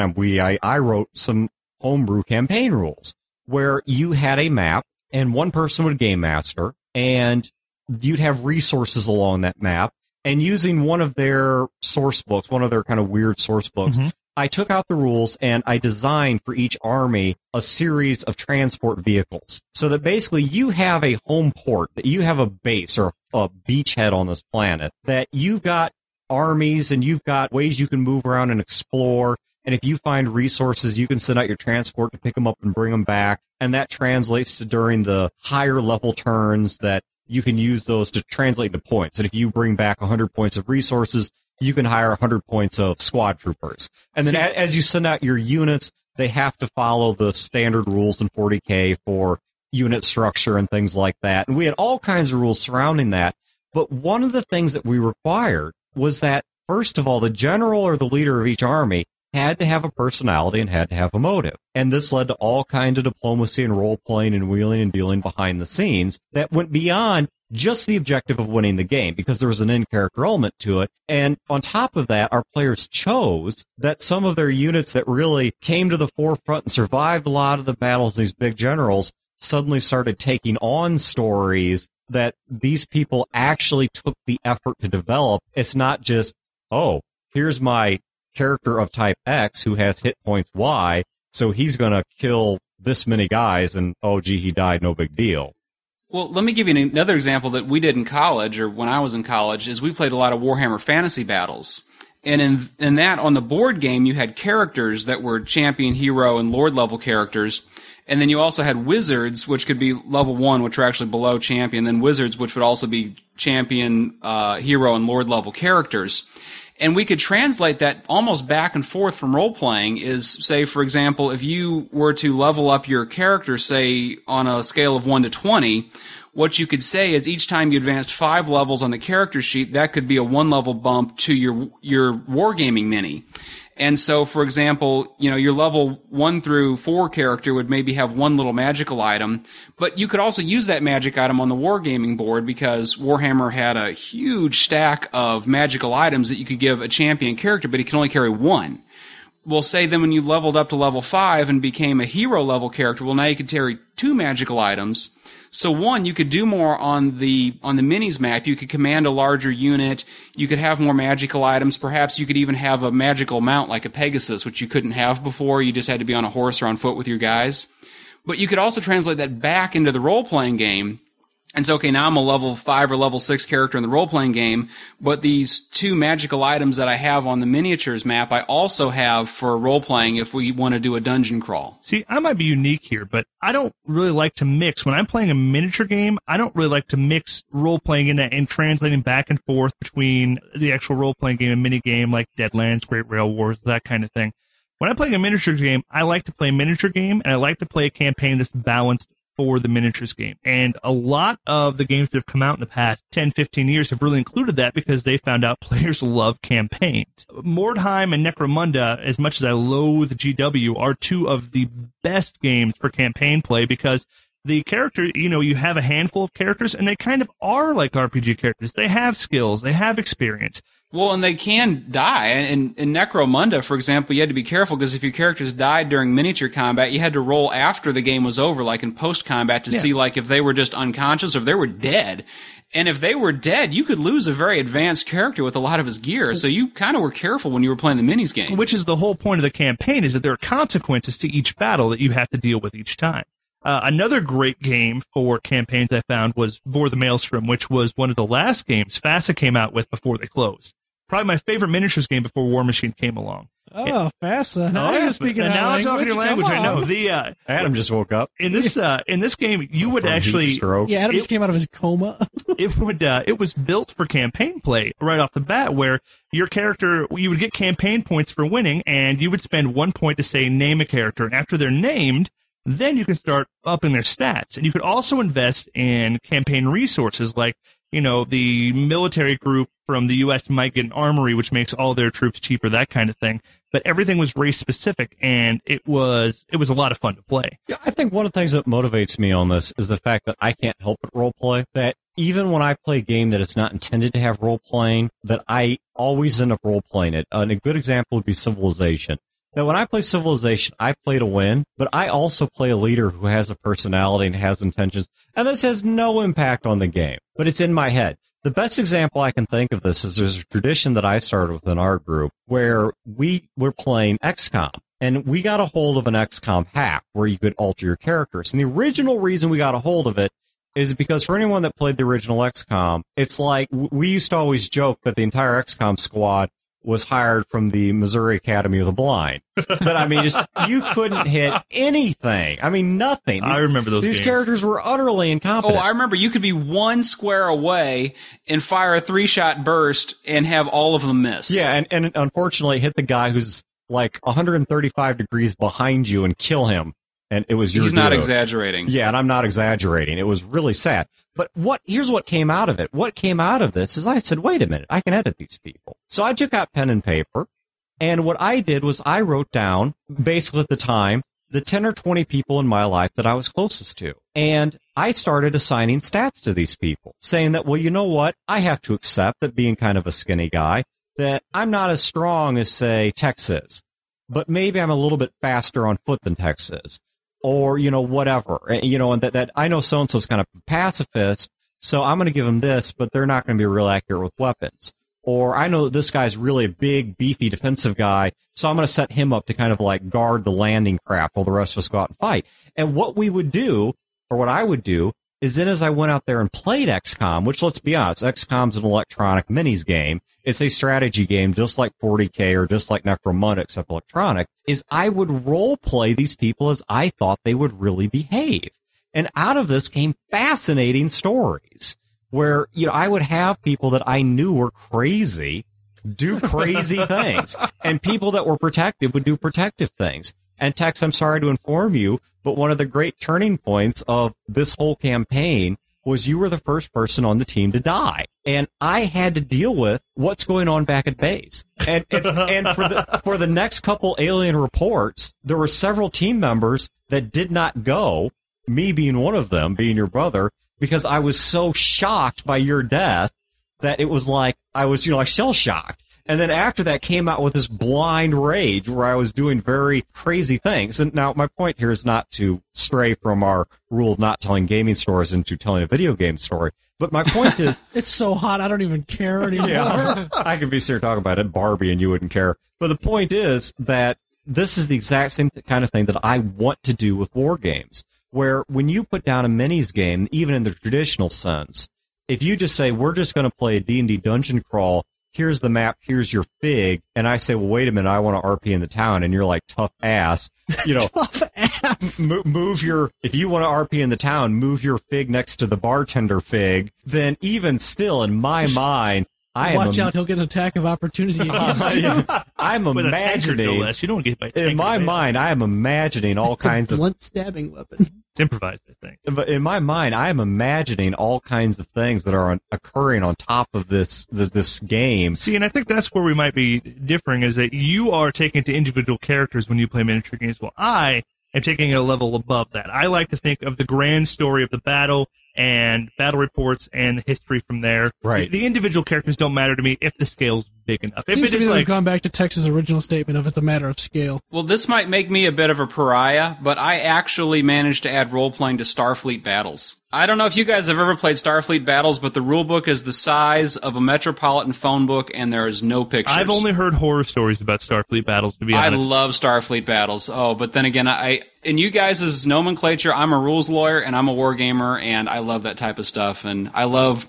I wrote some homebrew campaign rules where you had a map and one person would game master, and you'd have resources along that map. And using one of their source books, one of their kind of weird source books, I took out the rules and I designed for each army a series of transport vehicles, so that basically you have a home port, that you have a base or a beachhead on this planet, that you've got armies and you've got ways you can move around and explore. And if you find resources, you can send out your transport to pick them up and bring them back. And that translates to, during the higher level turns, that you can use those to translate into points. And if you bring back 100 points of resources, you can hire 100 points of squad troopers. And then as you send out your units, they have to follow the standard rules in 40K for unit structure and things like that. And we had all kinds of rules surrounding that. But one of the things that we required was that, first of all, the general or the leader of each army had to have a personality and had to have a motive. And this led to all kinds of diplomacy and role-playing and wheeling and dealing behind the scenes that went beyond just the objective of winning the game, because there was an in-character element to it. And on top of that, our players chose that some of their units that really came to the forefront and survived a lot of the battles, these big generals, suddenly started taking on stories that these people actually took the effort to develop. It's not just, oh, here's my character of type X who has hit points Y, so he's going to kill this many guys, and, oh, gee, he died, no big deal. Well, let me give you another example that we did in college, or when I was in college, is we played a lot of Warhammer Fantasy Battles. And in that, on the board game, you had characters that were champion, hero, and lord level characters. And then you also had wizards, which could be level 1, which are actually below champion, then wizards, which would also be champion, hero, and lord level characters. And we could translate that almost back and forth from role-playing. Is, say, for example, if you were to level up your character, say, on a scale of 1 to 20, what you could say is each time you advanced 5 levels on the character sheet, that could be a 1-level bump to your wargaming mini. And so, for example, your level 1 through 4 character would maybe have one little magical item, but you could also use that magic item on the wargaming board because Warhammer had a huge stack of magical items that you could give a champion character, but he can only carry one. Well, say then when you leveled up to level 5 and became a hero level character, well, now you could carry 2 magical items. So one, you could do more on the minis map. You could command a larger unit. You could have more magical items. Perhaps you could even have a magical mount like a Pegasus, which you couldn't have before. You just had to be on a horse or on foot with your guys. But you could also translate that back into the role-playing game. And so, okay, now I'm a level 5 or level 6 character in the role-playing game, but these 2 magical items that I have on the miniatures map, I also have for role-playing if we want to do a dungeon crawl. See, I might be unique here, but I don't really like to mix. When I'm playing a miniature game, I don't really like to mix role-playing and translating back and forth between the actual role-playing game and minigame like Deadlands, Great Rail Wars, that kind of thing. When I'm playing a miniature game, I like to play a miniature game, and I like to play a campaign that's balanced for the miniatures game. And a lot of the games that have come out in the past 10, 15 years have really included that because they found out players love campaigns. Mordheim and Necromunda, as much as I loathe GW, are 2 of the best games for campaign play because the character, you have a handful of characters and they kind of are like RPG characters. They have skills, they have experience. Well, and they can die. In Necromunda, for example, you had to be careful because if your characters died during miniature combat, you had to roll after the game was over, like in post-combat, to see like if they were just unconscious or if they were dead. And if they were dead, you could lose a very advanced character with a lot of his gear. So you kind of were careful when you were playing the minis game. Which is the whole point of the campaign, is that there are consequences to each battle that you have to deal with each time. Another great game for campaigns I found was Vor the Maelstrom, which was one of the last games FASA came out with before they closed. Probably my favorite miniatures game before War Machine came along. Oh, FASA. Now you're speaking and now I'm talking your language. Come on. I know. Adam just woke up. In this game, you would actually. Yeah, Adam just came out of his coma. It was built for campaign play right off the bat, where your character, you would get campaign points for winning, and you would spend 1 point to say name a character, and after they're named, then you can start upping their stats. And you could also invest in campaign resources like, the military group from the U.S. might get an armory, which makes all their troops cheaper, that kind of thing. But everything was race specific, and it was a lot of fun to play. Yeah, I think one of the things that motivates me on this is the fact that I can't help but role play. That even when I play a game that is not intended to have role playing, that I always end up role playing it. And a good example would be Civilization. Now, when I play Civilization, I play to win, but I also play a leader who has a personality and has intentions, and this has no impact on the game, but it's in my head. The best example I can think of this is there's a tradition that I started with in our group where we were playing XCOM, and we got a hold of an XCOM hack where you could alter your characters. And the original reason we got a hold of it is because for anyone that played the original XCOM, it's like we used to always joke that the entire XCOM squad was hired from the Missouri Academy of the Blind. But I mean, you couldn't hit anything. I mean, nothing. I remember those These games. characters were utterly incompetent. Oh, I remember you could be 1 square away and fire a 3-shot burst and have all of them miss. Yeah, and unfortunately hit the guy who's like 135 degrees behind you and kill him. And it was your He's not dude. exaggerating. Yeah, and I'm not exaggerating. It was really sad. But here's what came out of it. What came out of this is I said, wait a minute, I can edit these people. So I took out pen and paper, and what I did was I wrote down, basically at the time, the 10 or 20 people in my life that I was closest to. And I started assigning stats to these people, saying that, well, you know what? I have to accept that being kind of a skinny guy, that I'm not as strong as, say, Tex is. But maybe I'm a little bit faster on foot than Tex is. Or, whatever, and that I know so-and-so's kind of a pacifist, so I'm going to give them this, but they're not going to be real accurate with weapons. Or I know this guy's really a big, beefy defensive guy, so I'm going to set him up to kind of like guard the landing craft while the rest of us go out and fight. And what we would do, or what I would do, is then as I went out there and played XCOM, which let's be honest, XCOM's an electronic minis game. It's a strategy game just like 40K or just like Necromunda, except electronic, is I would role play these people as I thought they would really behave. And out of this came fascinating stories where, I would have people that I knew were crazy do crazy things. And people that were protective would do protective things. And Tex, I'm sorry to inform you, but one of the great turning points of this whole campaign was you were the first person on the team to die. And I had to deal with what's going on back at base. And for the next couple alien reports, there were several team members that did not go, me being one of them, being your brother, because I was so shocked by your death that it was like I was, like shell-shocked. And then after that came out with this blind rage where I was doing very crazy things. And now my point here is not to stray from our rule of not telling gaming stories into telling a video game story. But my point is... It's so hot, I don't even care anymore. Yeah, I could be sitting talking about it, Barbie, and you wouldn't care. But the point is that this is the exact same kind of thing that I want to do with war games, where when you put down a minis game, even in the traditional sense, if you just say, we're just going to play a D&D dungeon crawl, here's the map, here's your fig, and I say, well, wait a minute, I want to RP in the town, and you're like, tough ass. Tough ass. Move your, if you want to RP in the town, move your fig next to the bartender fig, then even still, in my mind, Watch out, he'll get an attack of opportunity against you. I'm imagining, you don't get by in my mind, I am imagining all kinds of blunt stabbing weapon. It's improvised, I think. But in my mind, I am imagining all kinds of things that are occurring on top of this game. See, and I think that's where we might be differing, is that you are taking it to individual characters when you play miniature games. Well, I am taking it a level above that. I like to think of the grand story of the battle and battle reports and the history from there. Right. The individual characters don't matter to me if the scale's big enough. Seems if it to is me like, gone back to Tex's original statement of it's a matter of scale. Well, this might make me a bit of a pariah, but I actually managed to add role-playing to Starfleet Battles. I don't know if you guys have ever played Starfleet Battles, but the rulebook is the size of a Metropolitan phone book, and there is no pictures. I've only heard horror stories about Starfleet Battles, to be honest. I love Starfleet Battles. Oh, but then again, in you guys' nomenclature, I'm a rules lawyer, and I'm a war gamer, and I love that type of stuff, and I love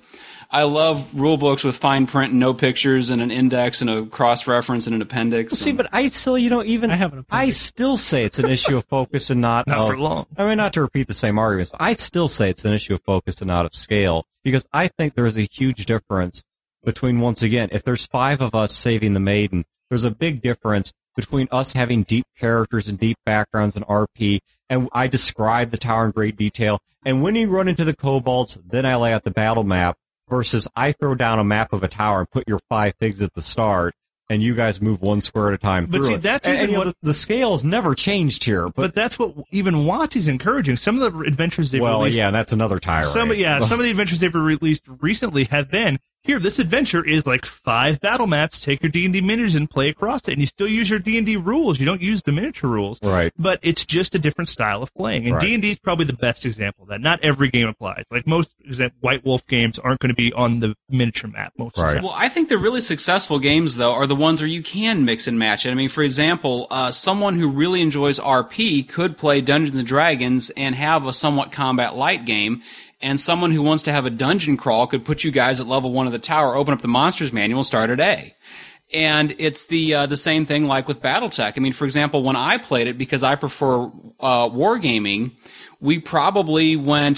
rule books with fine print and no pictures and an index and a cross-reference and an appendix. See, but I still, I have an appendix. I still say it's an issue of focus and not for long. I mean, not to repeat the same arguments, but I still say it's an issue of focus and not of scale, because I think there is a huge difference between, once again, if there's 5 of us saving the maiden, there's a big difference between us having deep characters and deep backgrounds in RP, and I describe the tower in great detail, and when you run into the kobolds, then I lay out the battle map, versus I throw down a map of a tower and put your 5 pigs at the start, and you guys move 1 square at a time through see, it. That's and the scale has never changed here. But that's what even WotC's encouraging. Some of the adventures they've released... Well, yeah, that's another tirade. Some of the adventures they've released recently have been, here, this adventure is like 5 battle maps, take your D&D miniatures and play across it, and you still use your D&D rules. You don't use the miniature rules. Right. But it's just a different style of playing. And D&D is probably the best example of that. Not every game applies. Like most White Wolf games aren't going to be on the miniature map most of the time. Well, I think the really successful games, though, are the ones where you can mix and match it. I mean, for example, someone who really enjoys RP could play Dungeons & Dragons and have a somewhat combat light game, and someone who wants to have a dungeon crawl could put you guys at level 1 of the tower, open up the monsters manual, start at A. And it's the same thing like with BattleTech. I mean, for example, when I played it, because I prefer wargaming, we probably went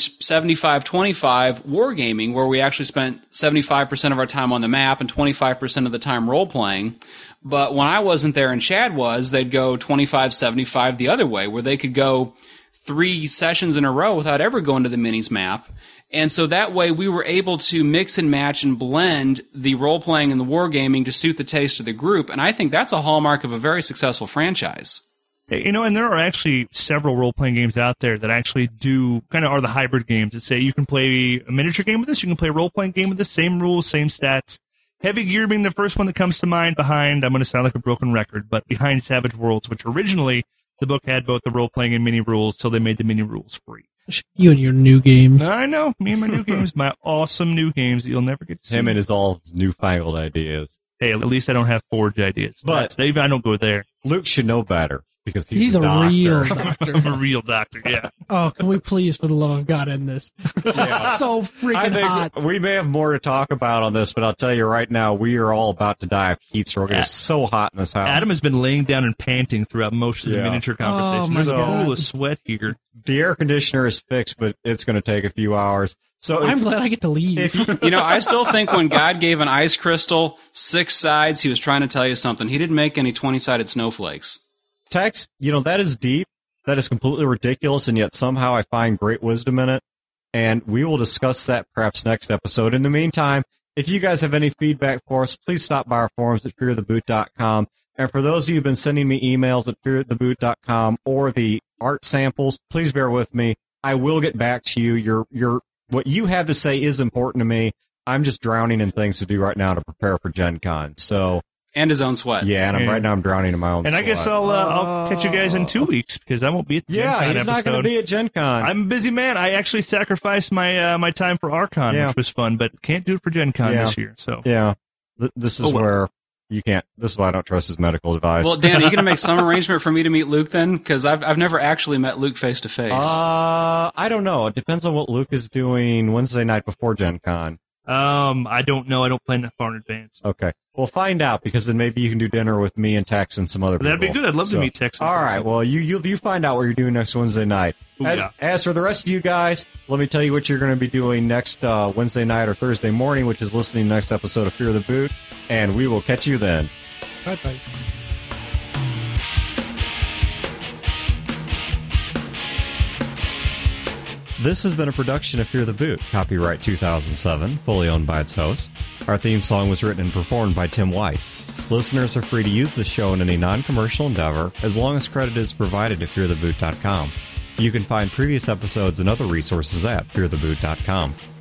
75-25 wargaming, where we actually spent 75% of our time on the map and 25% of the time role-playing. But when I wasn't there and Chad was, they'd go 25-75 the other way, where they could go 3 sessions in a row without ever going to the minis map. And so that way we were able to mix and match and blend the role-playing and the wargaming to suit the taste of the group. And I think that's a hallmark of a very successful franchise. And there are actually several role-playing games out there that actually are the hybrid games that say you can play a miniature game with this, you can play a role-playing game with this, same rules, same stats. Heavy Gear being the first one that comes to mind behind, I'm going to sound like a broken record, but behind Savage Worlds, which originally the book had both the role-playing and mini rules till they made the mini rules free. You and your new games. I know. Me and my new games. My awesome new games that you'll never get to see. Him and all his newfangled ideas. Hey, at least I don't have forged ideas. But I don't go there. Luke should know better, because he's a real doctor. I'm a real doctor, yeah. Oh, can we please, for the love of God, end this? So freaking hot. We may have more to talk about on this, but I'll tell you right now, we are all about to die of heat stroke. It is so hot in this house. Adam has been laying down and panting throughout most of the miniature conversation. Oh, my God. Full of sweat here. The air conditioner is fixed, but it's going to take a few hours. So I'm glad I get to leave. I still think when God gave an ice crystal 6 sides, he was trying to tell you something. He didn't make any 20-sided snowflakes. Text, that is deep. That is completely ridiculous, and yet somehow I find great wisdom in it. and we will discuss that perhaps next episode. In the meantime, if you guys have any feedback for us, please stop by our forums at feartheboot.com. And for those of you who've been sending me emails at feartheboot.com or the art samples, please bear with me. I will get back to you. What you have to say is important to me. I'm just drowning in things to do right now to prepare for Gen Con. And his own sweat. Yeah, and right now I'm drowning in my own sweat. And I guess I'll catch you guys in 2 weeks because I won't be at the Gen Con he's not going to be at Gen Con. I'm a busy man. I actually sacrificed my my time for Archon, which was fun, but can't do it for Gen Con this year. So this is where you can't. This is why I don't trust his medical advice. Well, Dan, are you going to make some arrangement for me to meet Luke then? Because I've never actually met Luke face to face. I don't know. It depends on what Luke is doing Wednesday night before Gen Con. I don't know. I don't plan that far in advance. Okay. We'll find out, because then maybe you can do dinner with me and Tex and some other people. That'd be good. I'd love to meet Tex. All right. Well, you find out what you're doing next Wednesday night. As for the rest of you guys, let me tell you what you're going to be doing next Wednesday night or Thursday morning, which is listening to the next episode of Fear the Boot, and we will catch you then. Bye-bye. This has been a production of Fear the Boot, copyright 2007, fully owned by its host. Our theme song was written and performed by Tim White. Listeners are free to use this show in any non-commercial endeavor, as long as credit is provided at feartheboot.com. You can find previous episodes and other resources at feartheboot.com.